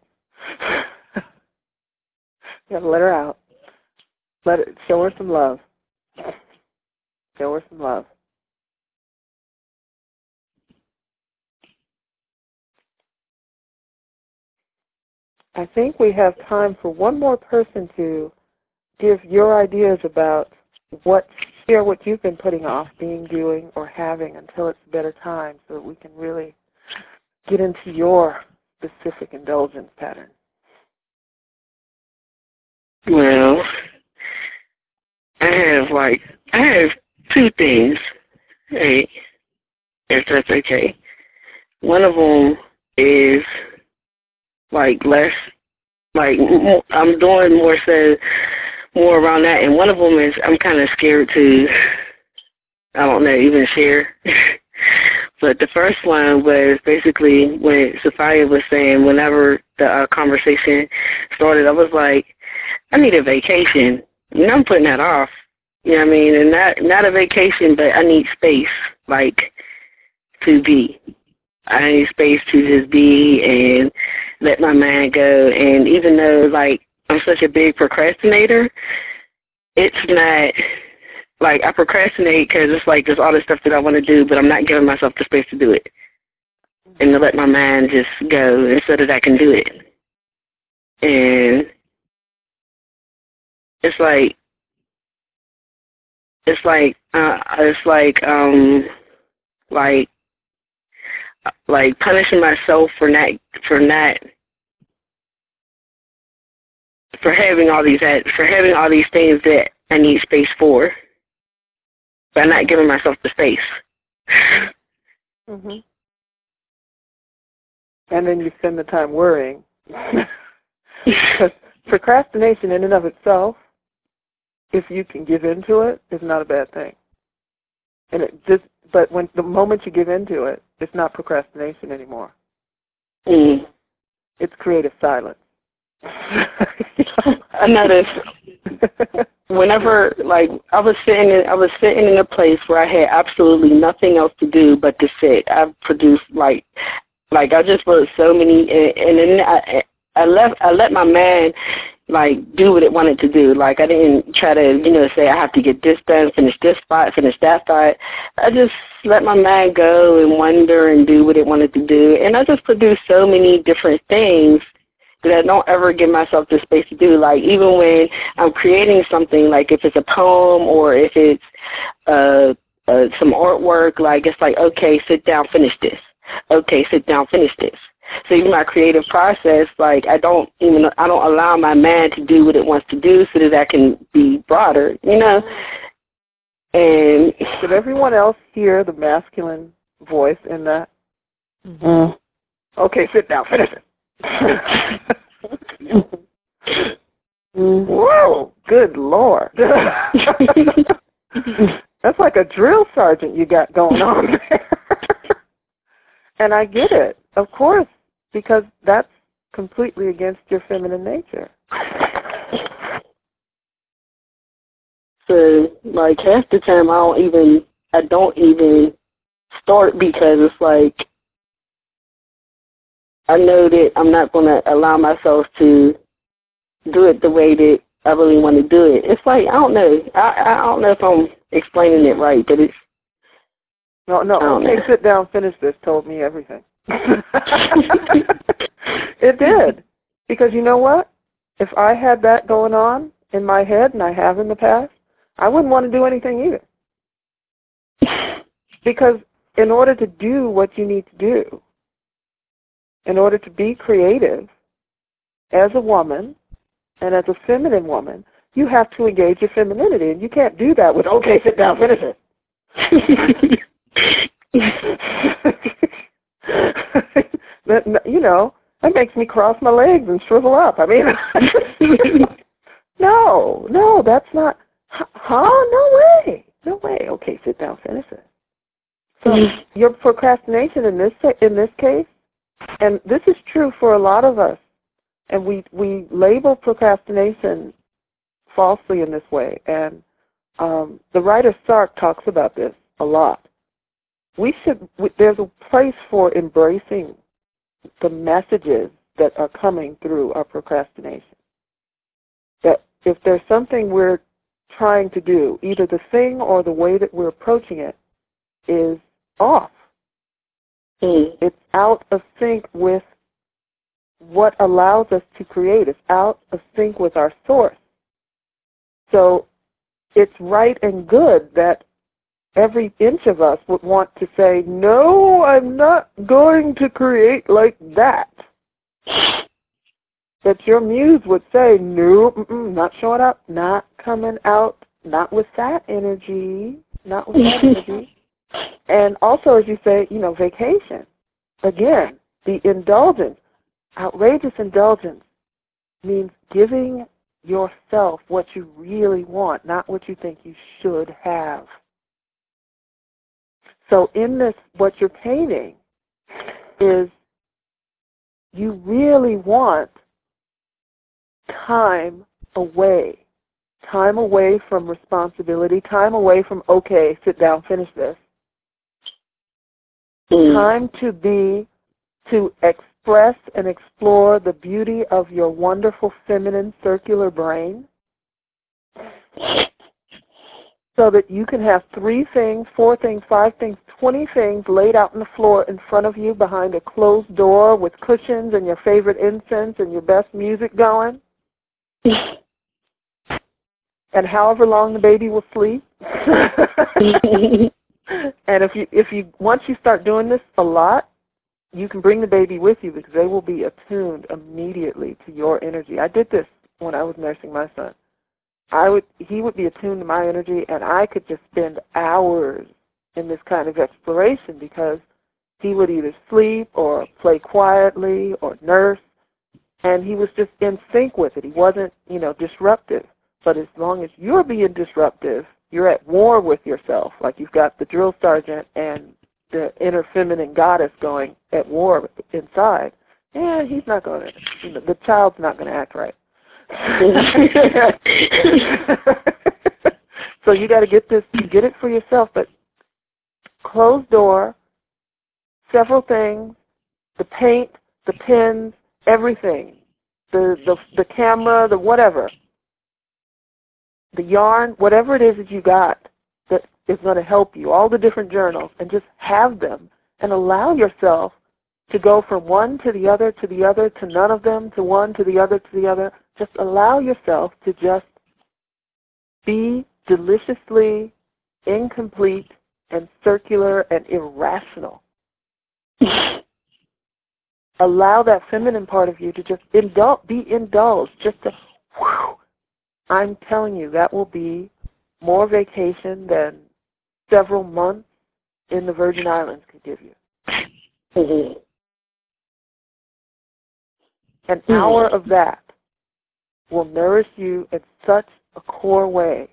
We got to let her out. Let it, show her some love. Show her some love. I think we have time for one more person to give your ideas about what, share what you've been putting off being, doing, or having until it's a better time so that we can really get into your specific indulgence pattern. Well, I have like, I have two things, hey, if that's okay. One of them is like less, like I'm doing more so, more around that, and one of them is I'm kind of scared to, I don't know, even share. But the first one was basically when Sophia was saying, whenever the uh, conversation started, I was like, I need a vacation. You know, I'm putting that off. You know what I mean? And not not a vacation, but I need space, like, to be. I need space to just be and let my mind go. And even though, like, I'm such a big procrastinator, it's not, like, I procrastinate because it's like there's all this stuff that I want to do, but I'm not giving myself the space to do it. And to let my mind just go and so that I can do it. And it's like, it's like, uh, it's like, um, like, like punishing myself for not, for not, for having all these, for having all these things that I need space for, but not giving myself the space. Mm-hmm. And then you spend the time worrying. Because procrastination in and of itself, if you can give into it, is not a bad thing. And it just, but when the moment you give into it, it's not procrastination anymore. Mm. It's creative silence. I noticed whenever, like, I was sitting, in, I was sitting in a place where I had absolutely nothing else to do but to sit. I produced like, like I just wrote so many, and, and then I, I left, I let my mind like do what it wanted to do. Like I didn't try to, you know, say I have to get this done, finish this spot, finish that spot. I just let my mind go and wonder and do what it wanted to do. And I just produced so many different things that I don't ever give myself the space to do. Like even when I'm creating something, like if it's a poem or if it's uh, uh, some artwork, like it's like, okay, sit down, finish this. Okay, sit down, finish this. So even my creative process, like I don't even, I don't allow my mind to do what it wants to do so that I can be broader, you know. And did everyone else hear the masculine voice in that? Mm-hmm. Okay, sit down, finish it. Whoa, good Lord. That's like a drill sergeant you got going on there. And I get it, of course, because that's completely against your feminine nature. So, like, half the time I don't even, I don't even start because it's like, I know that I'm not going to allow myself to do it the way that I really want to do it. It's like, I don't know. I, I don't know if I'm explaining it right, but it's... No, no, okay, know. Sit down, finish this, told me everything. It did. Because you know what? If I had that going on in my head, and I have in the past, I wouldn't want to do anything either. Because in order to do what you need to do, in order to be creative as a woman and as a feminine woman, you have to engage your femininity. And you can't do that with, okay, sit down, finish it. that, you know, that makes me cross my legs and shrivel up. I mean, no, no, that's not, huh? No way. No way. Okay, sit down, finish it. So your procrastination in this in this case, and this is true for a lot of us, and we, we label procrastination falsely in this way, and um, the writer Sark talks about this a lot. We should, we, there's a place for embracing the messages that are coming through our procrastination. That if there's something we're trying to do, either the thing or the way that we're approaching it is off. Mm. It's out of sync with what allows us to create. It's out of sync with our source. So it's right and good that every inch of us would want to say, no, I'm not going to create like that. That your muse would say, no, mm-mm, not showing up, not coming out, not with that energy, not with that energy. And also, as you say, you know, vacation. Again, the indulgence, outrageous indulgence means giving yourself what you really want, not what you think you should have. So in this, what you're painting is you really want time away, time away from responsibility, time away from, okay, sit down, finish this. Mm. Time to be, to express and explore the beauty of your wonderful feminine circular brain so that you can have three things, four things, five things, twenty things laid out on the floor in front of you behind a closed door with cushions and your favorite incense and your best music going. And however long the baby will sleep. And if you if you once you start doing this a lot, you can bring the baby with you because they will be attuned immediately to your energy. I did this when I was nursing my son. I would he would be attuned to my energy, and I could just spend hours in this kind of exploration because he would either sleep or play quietly or nurse, and he was just in sync with it. He wasn't, you know, disruptive. But as long as you're being disruptive, you're at war with yourself, like you've got the drill sergeant and the inner feminine goddess going at war inside. Yeah, he's not going to, you know, the child's not going to act right. So you got to get this, you get it for yourself, but closed door, several things, the paint, the pens, everything, the, the, the camera, the whatever, the yarn, whatever it is that you got that is going to help you, all the different journals, and just have them and allow yourself to go from one to the other to the other to none of them to one to the other to the other. Just allow yourself to just be deliciously incomplete and circular and irrational. Allow that feminine part of you to just indul- be indulged, just to, whew, I'm telling you, that will be more vacation than several months in the Virgin Islands could give you. Mm-hmm. An mm-hmm. hour of that will nourish you in such a core way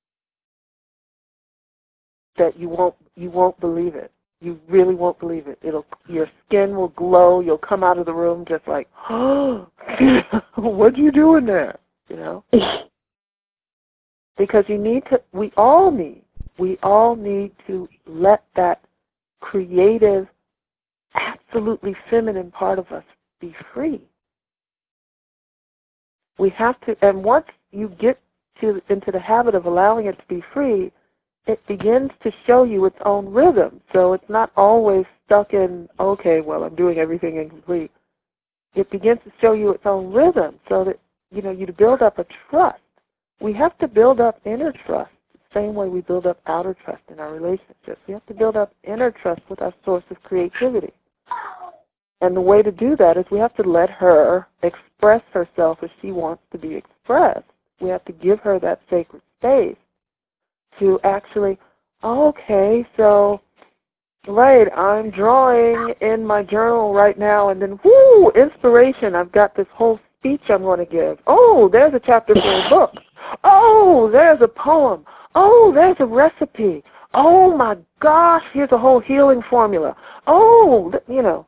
that you won't you won't believe it. You really won't believe it. It'll your skin will glow. You'll come out of the room just like, oh, what'd you do in there? You know. Because you need to, we all need, we all need to let that creative, absolutely feminine part of us be free. We have to, and once you get to into the habit of allowing it to be free, it begins to show you its own rhythm. So it's not always stuck in, okay, well, I'm doing everything incomplete. It begins to show you its own rhythm so that, you know, you build up a trust. We have to build up inner trust the same way we build up outer trust in our relationships. We have to build up inner trust with our source of creativity. And the way to do that is we have to let her express herself as she wants to be expressed. We have to give her that sacred space to actually, okay, so, right, I'm drawing in my journal right now, and then, whoo, inspiration, I've got this whole speech I'm going to give. Oh, there's a chapter for a book. Oh, there's a poem. Oh, there's a recipe. Oh, my gosh, here's a whole healing formula. Oh, you know.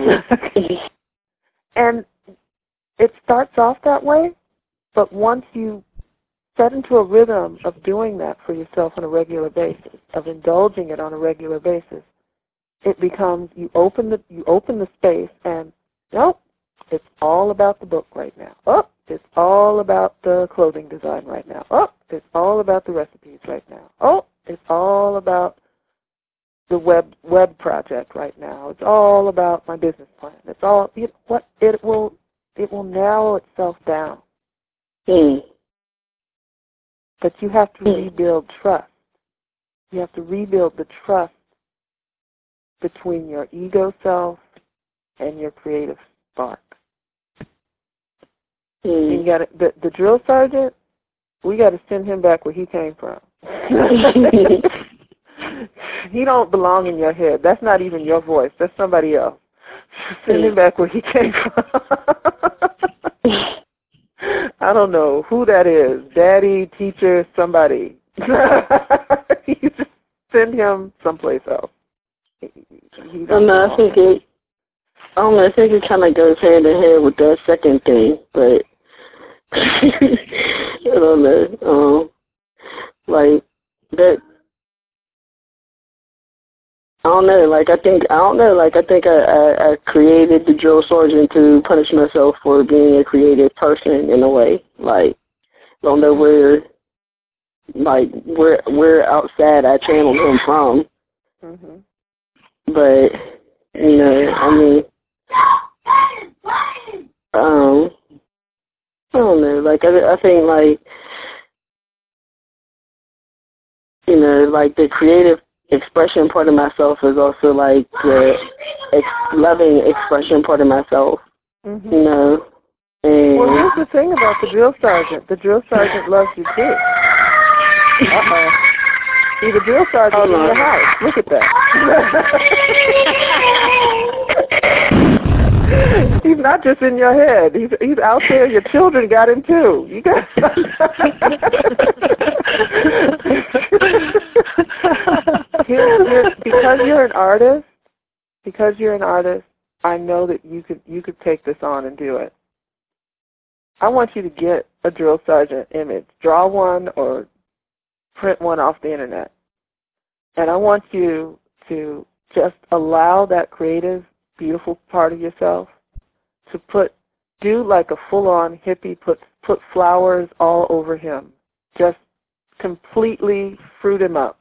And it starts off that way, but once you set into a rhythm of doing that for yourself on a regular basis, of indulging it on a regular basis, it becomes, you open the you open the space and, nope, it's all about the book right now. Oh, it's all about the clothing design right now. Oh, it's all about the recipes right now. Oh, it's all about the web web project right now. It's all about my business plan. It's all it, what it will it will narrow itself down. Mm. But you have to Mm. rebuild trust. You have to rebuild the trust between your ego self and your creative spark. Mm. And you got the the drill sergeant. We got to send him back where he came from. He don't belong in your head. That's not even your voice. That's somebody else. Send him back where he came from. I don't know who that is. Daddy, teacher, somebody. You just send him someplace else. He, he I know, I think it, I don't know, I think it kind of goes hand in hand with that second thing, but I don't know. Um, like, that, I don't know, like, I think, I don't know, like, I think I, I, I created the drill sergeant to punish myself for being a creative person in a way. Like, I don't know where, like, where, where outside I channeled him from. Mm-hmm. But, you know, I mean, um, I don't know, like, I, I think, like, you know, like, the creative expression part of myself is also, like, the ex- loving expression part of myself, Mm-hmm. you know. And Well, here's the thing about the drill sergeant. The drill sergeant loves you, too. Uh-oh. See, the drill sergeant's in your house. Look at that. He's not just in your head. He's he's out there. Your children got him too. You got. Here, here, because you're an artist, because you're an artist, I know that you could you could take this on and do it. I want you to get a drill sergeant image. Draw one or print one off the internet. And I want you to just allow that creative, beautiful part of yourself to put, do like a full-on hippie, put put flowers all over him. Just completely fruit him up.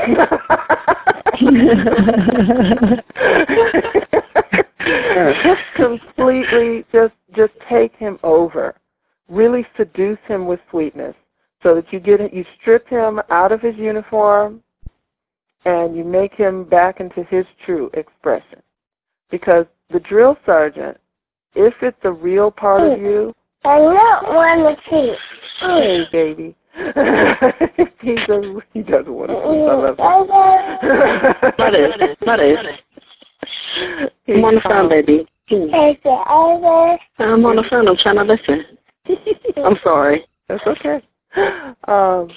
Just completely, just just take him over. Really seduce him with sweetness, so that you get you strip him out of his uniform, and you make him back into his true expression. Because the drill sergeant, if it's a real part of you, I don't want to see. hey baby, he's a, he doesn't want to sleep. I love What is it? What is it? I'm on the phone, baby. I'm on the phone. I'm trying to listen. I'm sorry. That's okay. Um,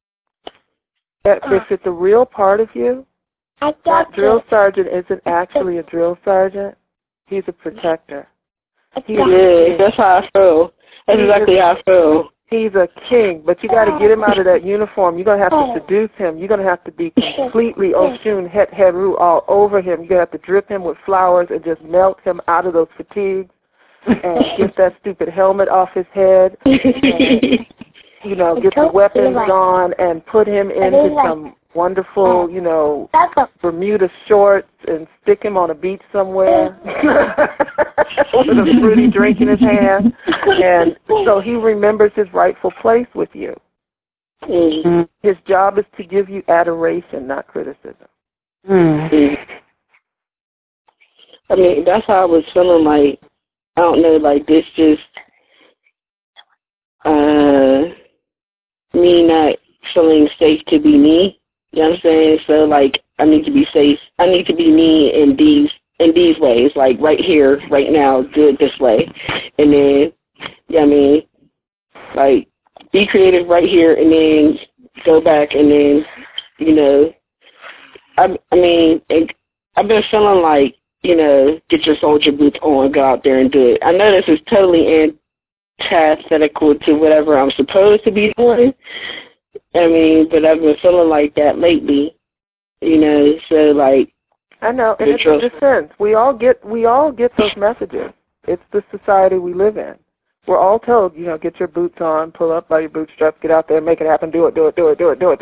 if it's a real part of you, that drill sergeant isn't actually a drill sergeant. He's a protector. He's yeah, that's how I feel. That's exactly how I feel. He's a king, but you got to get him out of that uniform. You're going to have to seduce him. You're going to have to be completely Oshun Het Heru all over him. You're going to have to drip him with flowers and just melt him out of those fatigues and get that stupid helmet off his head, and, you know, get the weapons on and put him into some wonderful, you know, Bermuda shorts and stick him on a beach somewhere with a fruity drink in his hand. And so he remembers his rightful place with you. Mm-hmm. His job is to give you adoration, not criticism. Mm-hmm. I mean, that's how I was feeling, like, I don't know, like this just, uh, me not feeling safe to be me. You know what I'm saying? So, like, I need to be safe. I need to be me in these in these ways, like right here, right now, do it this way. And then, yeah, I mean, like, be creative right here and then go back and then, you know, I, I mean, it, I've been feeling like, you know, get your soldier boots on, go out there and do it. I know this is totally antithetical to whatever I'm supposed to be doing. I mean, but I've been feeling like that lately, you know, so like. I know, and it's a sense. We all get, we all get those messages. It's the society we live in. We're all told, you know, get your boots on, pull up by your bootstraps, get out there, make it happen, do it, do it, do it, do it, do it.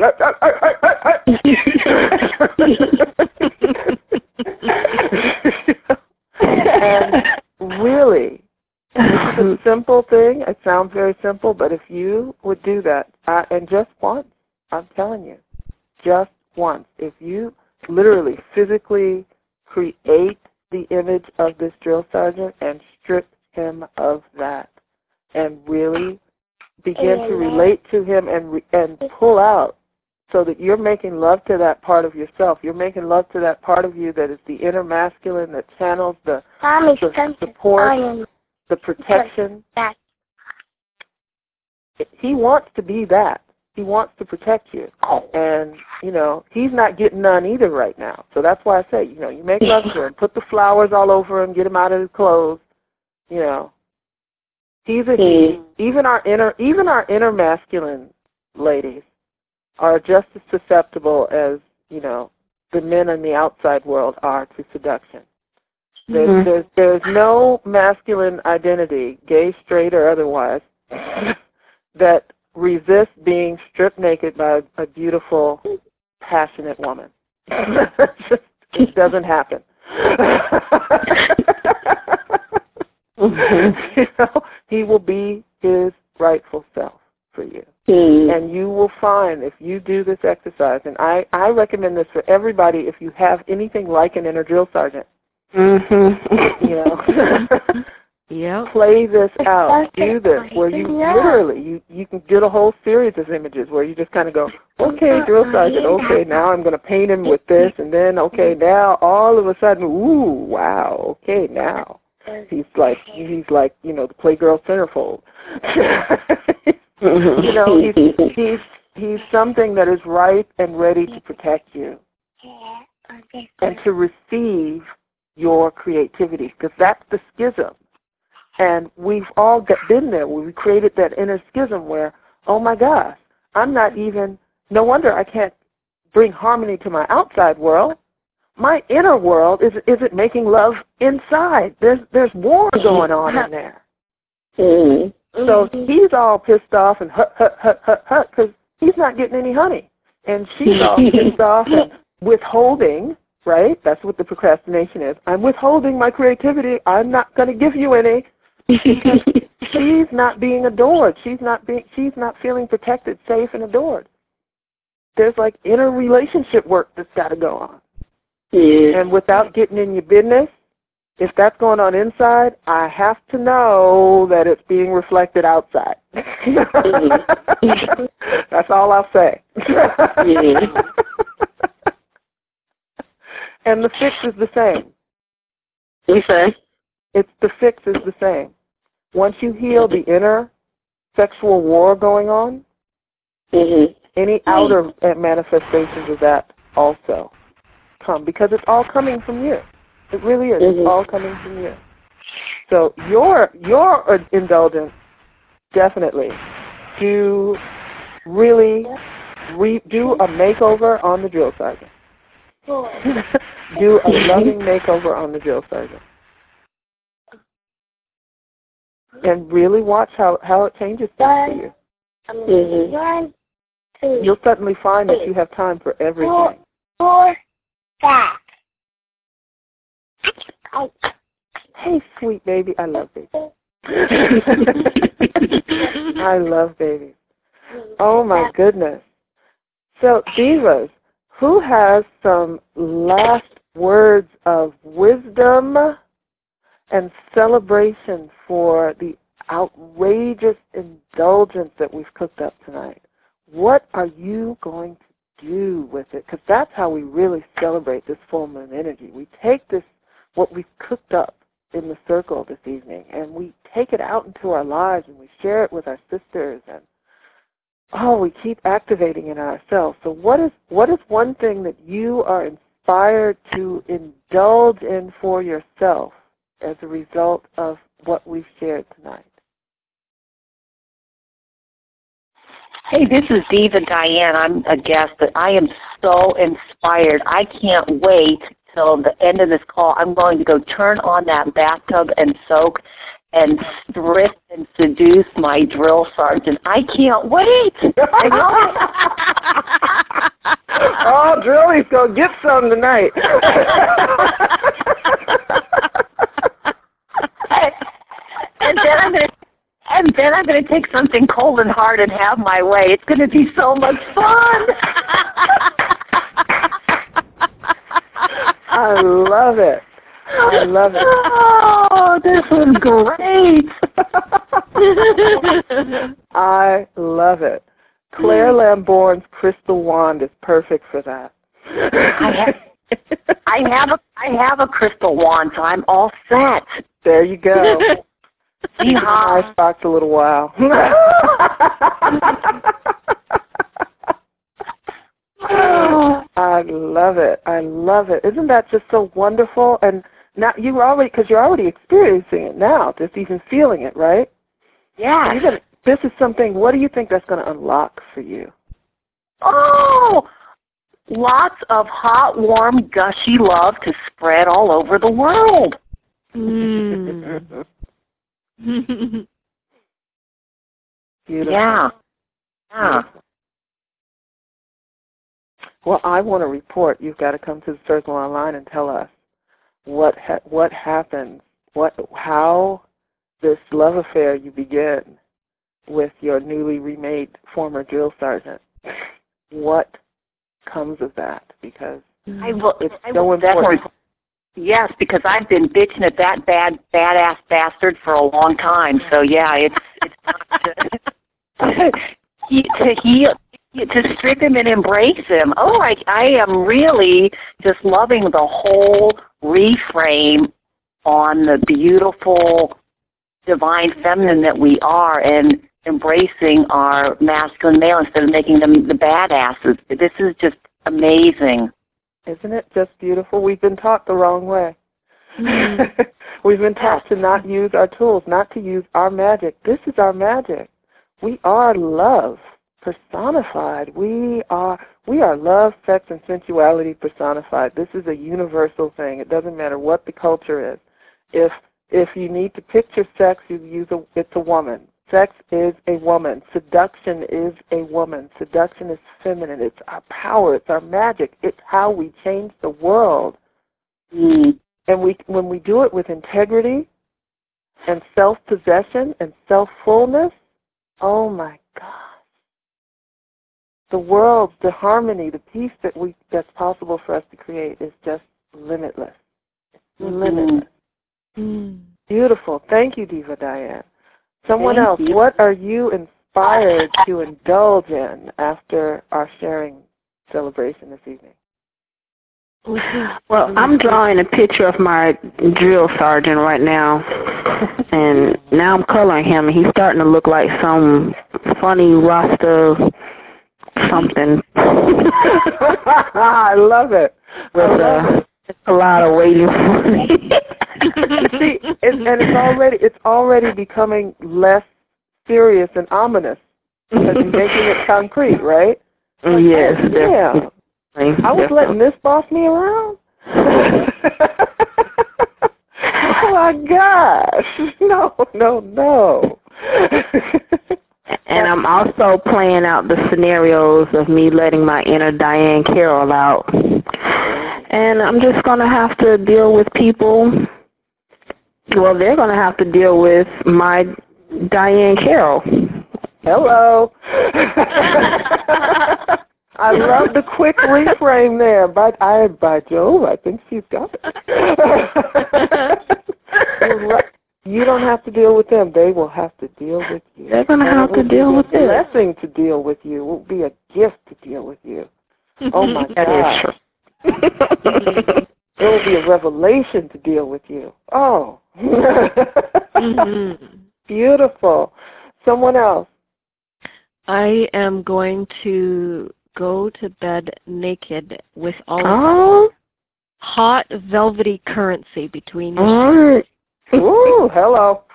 And really, it's a simple thing. It sounds very simple, but if you would do that, uh, and just once, I'm telling you, just once, if you literally physically create the image of this drill sergeant and strip him of that, and really begin to relate to him and re- and pull out so that you're making love to that part of yourself. You're making love to that part of you that is the inner masculine that channels the, the support, the protection. He wants to be that. He wants to protect you. And, you know, he's not getting none either right now. So that's why I say, you know, you make love to him, put the flowers all over him, get him out of his clothes, you know. He's a he. Even our inner, even our inner masculine ladies are just as susceptible as, you know, the men in the outside world are to seduction. There's, mm-hmm. there's, there's no masculine identity, gay, straight, or otherwise, that resists being stripped naked by a beautiful, passionate woman. It doesn't happen. Mm-hmm. You know, he will be his rightful self for you. Mm-hmm. And you will find, if you do this exercise, and I, I recommend this for everybody if you have anything like an inner drill sergeant. Mm-hmm. You know, yeah. Play this out. Do this where you literally, you, you can get a whole series of images where you just kind of go, okay, drill sergeant, okay, now I'm going to paint him with this, and then, okay, now all of a sudden, ooh, wow, okay, now. He's like he's like you know the Playgirl centerfold. You know he's he's he's something that is right and ready to protect you and to receive your creativity, because that's the schism. And we've all got, been there where we created that inner schism where, oh my gosh, I'm not even. No wonder I can't bring harmony to my outside world. My inner world is isn't making love inside. There's there's war going on in there. Mm-hmm. So he's all pissed off and hut hut hut hut hut because he's not getting any honey, and she's all pissed off and withholding. Right? That's what the procrastination is. I'm withholding my creativity. I'm not going to give you any. She's not being adored. She's not being. She's not feeling protected, safe, and adored. There's like inner relationship work that's got to go on. Yeah. And without getting in your business, if that's going on inside, I have to know that it's being reflected outside. Mm-hmm. That's all I'll say. Yeah. And the fix is the same. You say? It's the fix is the same. Once you heal the inner sexual war going on, mm-hmm. any outer manifestations of that also come, because it's all coming from you. It really is. Mm-hmm. It's all coming from you. So your your indulgence, definitely, to really re- do a makeover on the drill sergeant. Do a loving makeover on the drill sergeant. and really watch how, how it changes things for you. Mm-hmm. One, two, You'll suddenly find that you have time for everything. four, four, five. I, Hey, sweet baby, I love babies. I love babies. Oh, my goodness. So, divas, who has some last words of wisdom and celebration for the outrageous indulgence that we've cooked up tonight? What are you going to do with it? Because that's how we really celebrate this full moon energy. We take this, what we've cooked up in the circle this evening, and we take it out into our lives, and we share it with our sisters, and oh, we keep activating it ourselves. So what is what is one thing that you are inspired to indulge in for yourself as a result of what we've shared tonight? Hey, this is Diva Diane. I'm a guest, but I am so inspired. I can't wait till the end of this call. I'm going to go turn on that bathtub and soak and strip and seduce my drill sergeant. I can't wait. I know. Oh, Drilly's going to get some tonight. and then I'm going to And then I'm going to take something cold and hard and have my way. It's going to be so much fun. I love it. I love it. Oh, this was great. I love it. Claire Lambourne's crystal wand is perfect for that. I have, I have a I have a crystal wand, so I'm all set. There you go. Keep an Yeehaw. icebox a little while. I love it. I love it. Isn't that just so wonderful? And now you already, because you're already experiencing it now, just even feeling it, right? Yeah. Even, this is something. What do you think that's going to unlock for you? Oh, lots of hot, warm, gushy love to spread all over the world. Mm. Beautiful. Yeah. Yeah. Well, I want to report. You've got to come to the Circle Online and tell us what ha- what happens, what how this love affair you begin with your newly remade former drill sergeant. What comes of that? Because I will, it's I so will important. definitely. Yes, because I've been bitching at that bad, badass bastard for a long time. So yeah, it's it's time to, he, to heal, to strip him and embrace him. Oh, I I am really just loving the whole reframe on the beautiful divine feminine that we are, and embracing our masculine male instead of making them the badasses. This is just amazing. Isn't it just beautiful? We've been taught the wrong way. Mm-hmm. We've been taught to not use our tools, not to use our magic. This is our magic. We are love personified. We are we are love, sex, and sensuality personified. This is a universal thing. It doesn't matter what the culture is. If if you need to picture sex, you use a, it's a woman. Sex is a woman. Seduction is a woman. Seduction is feminine. It's our power. It's our magic. It's how we change the world. Mm. And we, when we do it with integrity and self-possession and self-fullness, oh my gosh. The world, the harmony, the peace that we that's possible for us to create is just limitless. Mm-hmm. Limitless. Mm. Beautiful. Thank you, Diva Diane. Someone Thank else, you. What are you inspired to indulge in after our sharing celebration this evening? Well, I'm drawing a picture of my drill sergeant right now, and now I'm coloring him, and he's starting to look like some funny Rasta something. I love it. With uh, a lot of waiting for me. See, it, and it's already it's already becoming less serious and ominous because you're making it concrete, right? Like, Yes, oh, yeah. definitely. I was letting this boss me around. Oh my gosh. No, no, no. And I'm also playing out the scenarios of me letting my inner Diane Carroll out. And I'm just going to have to deal with people. Well, they're going to have to deal with my Diane Carroll. Hello. I love the quick reframe there, but I, by Jove, I think she's got it. You're right. You don't have to deal with them. They will have to deal with you. They're going to have to deal with it. It will be a blessing to deal with you. It will be a gift to deal with you. Oh, my God. It will be a revelation to deal with you. Oh. Mm-hmm. Beautiful. Someone else. I am going to go to bed naked with all oh. of hot, velvety currency between your oh. Ooh, hello.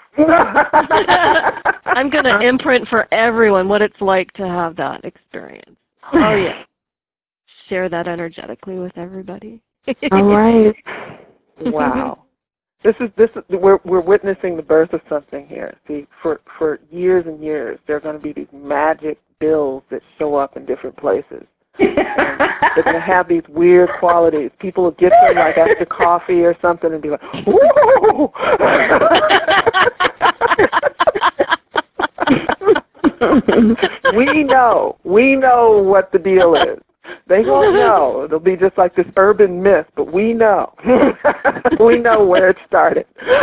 I'm going to imprint for everyone what it's like to have that experience. Oh, yeah. Share that energetically with everybody. All right. Wow. This is this is we're we're witnessing the birth of something here. See, for for years and years, there are going to be these magic bills that show up in different places. They're going to have these weird qualities. People will get them like after coffee or something and be like, "Whoa!" we know, we know what the deal is. They won't know. It'll be just like this urban myth, but we know. We know where it started.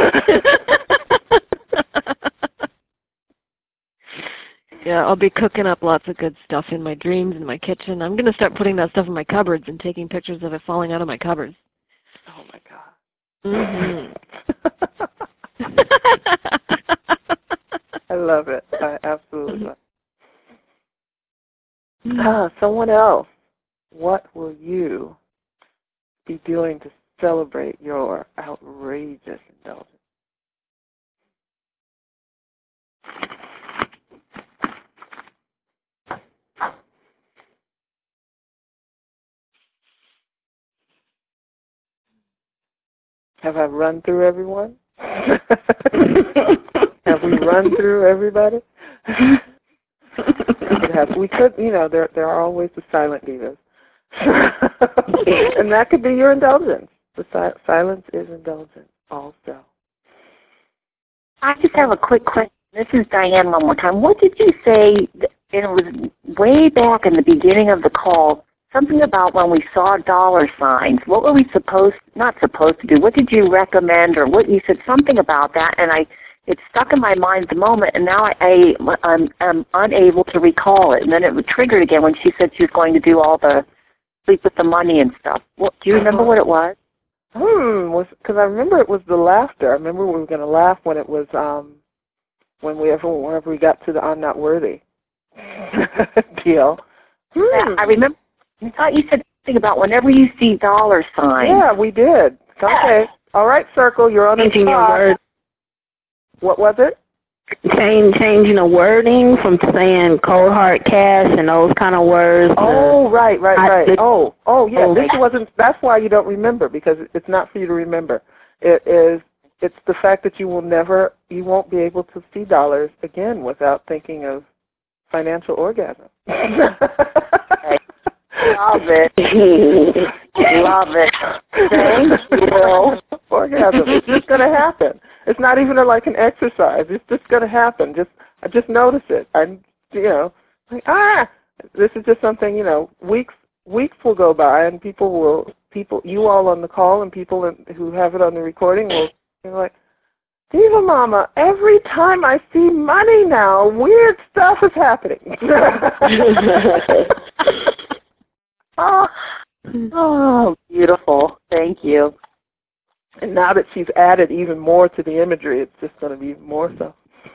Yeah, I'll be cooking up lots of good stuff in my dreams in my kitchen. I'm going to start putting that stuff in my cupboards and taking pictures of it falling out of my cupboards. Oh, my God. Mm-hmm. I love it. I absolutely love it. Ah, someone else. What will you be doing to celebrate your outrageous indulgence? Have I run through everyone? Have we run through everybody? Have, we could, you know, there there are always the silent divas. And that could be your indulgence. The si- silence is indulgence also. I just have a quick question. This is Diane one more time. What did you say, and it was way back in the beginning of the call, something about when we saw dollar signs. What were we supposed, not supposed to do? What did you recommend, or what you said something about that, and I, it stuck in my mind at the moment, and now I, I, I'm, I'm unable to recall it. And then it was triggered again when she said she was going to do all the sleep with the money and stuff. What, do you remember what it was? Hmm, was because I remember it was the laughter. I remember we were going to laugh when it was um, when we ever whenever we got to the I'm not worthy deal. Hmm. I remember. I thought you said something about whenever you see dollar signs. Yeah, we did. Okay. All right, Circle, you're on the Changing your spot. word. What was it? Change, changing the wording from saying cold hard cash and those kind of words. Oh, right, right, I, right. the, oh, oh, yeah. oh, This wasn't. That's why you don't remember, because it's not for you to remember. It is. It's the fact that you will never, you won't be able to see dollars again without thinking of financial orgasm. Love it. Love it. Thank you. Orgasm. It's just going to happen. It's not even a, like an exercise. It's just going to happen. Just I just notice it. I, you know, like ah, this is just something. You know, weeks weeks will go by, and people will people you all on the call and people in, who have it on the recording will be like, Diva Mama, every time I see money now, weird stuff is happening. Oh, oh, beautiful. Thank you. And now that she's added even more to the imagery, it's just going to be even more so.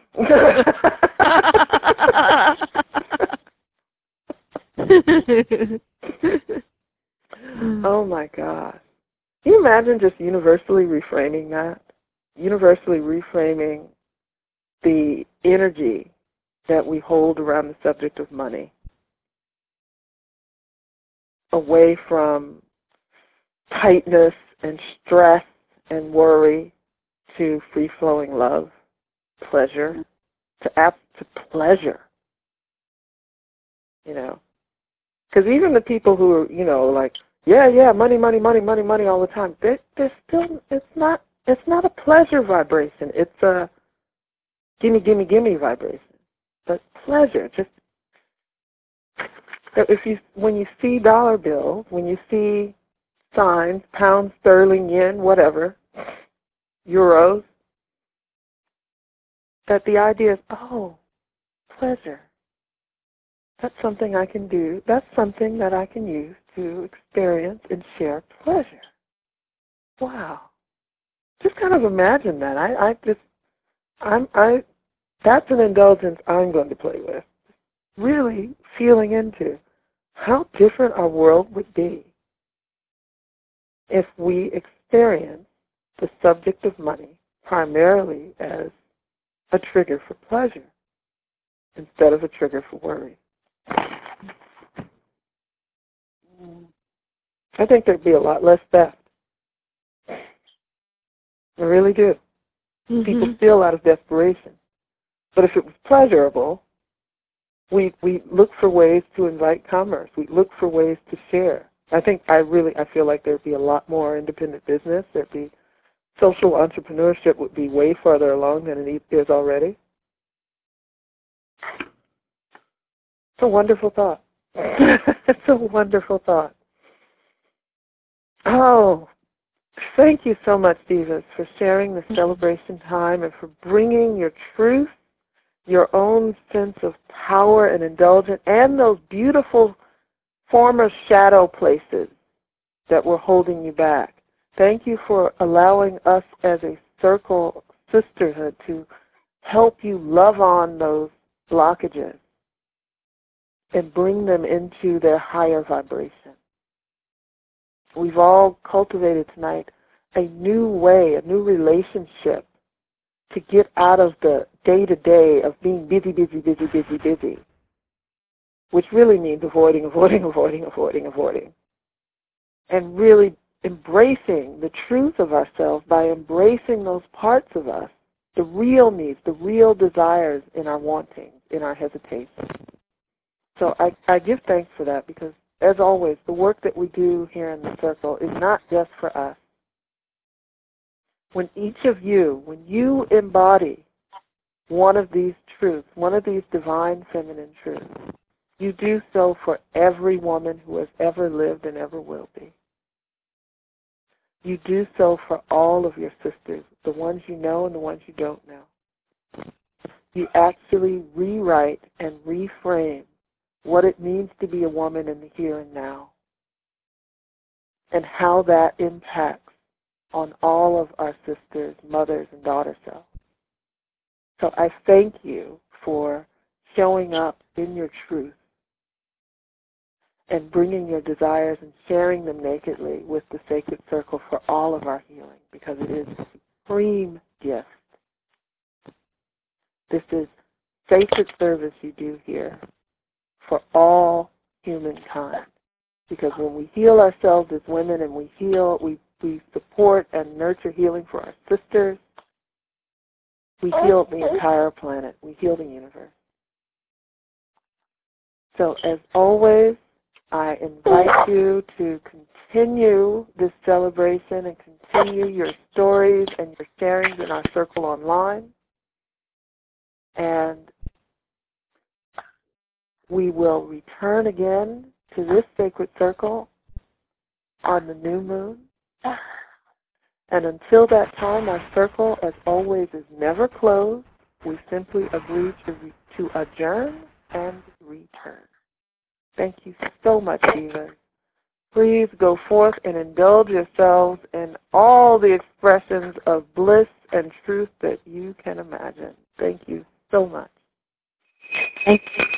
Oh, my God. Can you imagine just universally reframing that? Universally reframing the energy that we hold around the subject of money, away from tightness and stress and worry to free-flowing love, pleasure, to app to pleasure. You know, because even the people who are, you know, like, yeah, yeah, money, money, money, money, money all the time, they they're still, it's not, it's not a pleasure vibration. It's a gimme, gimme, gimme vibration. But pleasure, just so if you, when you see dollar bills, when you see signs, pound, sterling, yen, whatever, euros, that the idea is, oh, pleasure. That's something I can do. That's something that I can use to experience and share pleasure. Wow. Just kind of imagine that. I, I just, I'm, I, that's an indulgence I'm going to play with. Really feeling into how different our world would be if we experience the subject of money primarily as a trigger for pleasure instead of a trigger for worry. I think there'd be a lot less theft. I really do. Mm-hmm. People steal out of desperation. But if it was pleasurable, we we look for ways to invite commerce. We look for ways to share. I think I really I feel like there'd be a lot more independent business. There'd be social entrepreneurship would be way farther along than it is already. It's a wonderful thought. It's a wonderful thought. Oh, thank you so much, Divas, for sharing the celebration time and for bringing your truth, your own sense of power and indulgence, and those beautiful former shadow places that were holding you back. Thank you for allowing us as a circle sisterhood to help you love on those blockages and bring them into their higher vibration. We've all cultivated tonight a new way, a new relationship to get out of the day-to-day of being busy, busy, busy, busy, busy, which really means avoiding, avoiding, avoiding, avoiding, avoiding, and really embracing the truth of ourselves by embracing those parts of us, the real needs, the real desires in our wanting, in our hesitation. So I, I give thanks for that because, as always, the work that we do here in the circle is not just for us. When each of you, when you embody one of these truths, one of these divine feminine truths, you do so for every woman who has ever lived and ever will be. You do so for all of your sisters, the ones you know and the ones you don't know. You actually rewrite and reframe what it means to be a woman in the here and now, and how that impacts on all of our sisters, mothers, and daughter selves. So I thank you for showing up in your truth and bringing your desires and sharing them nakedly with the Sacred Circle for all of our healing, because it is a supreme gift. This is sacred service you do here for all humankind. Because when we heal ourselves as women and we heal, we, we support and nurture healing for our sisters, we heal the entire planet. We heal the universe. So as always, I invite you to continue this celebration and continue your stories and your sharings in our circle online. And we will return again to this sacred circle on the new moon. And until that time, our circle, as always, is never closed. We simply agree to, re- to adjourn and return. Thank you so much, Divas. Please go forth and indulge yourselves in all the expressions of bliss and truth that you can imagine. Thank you so much. Thank you.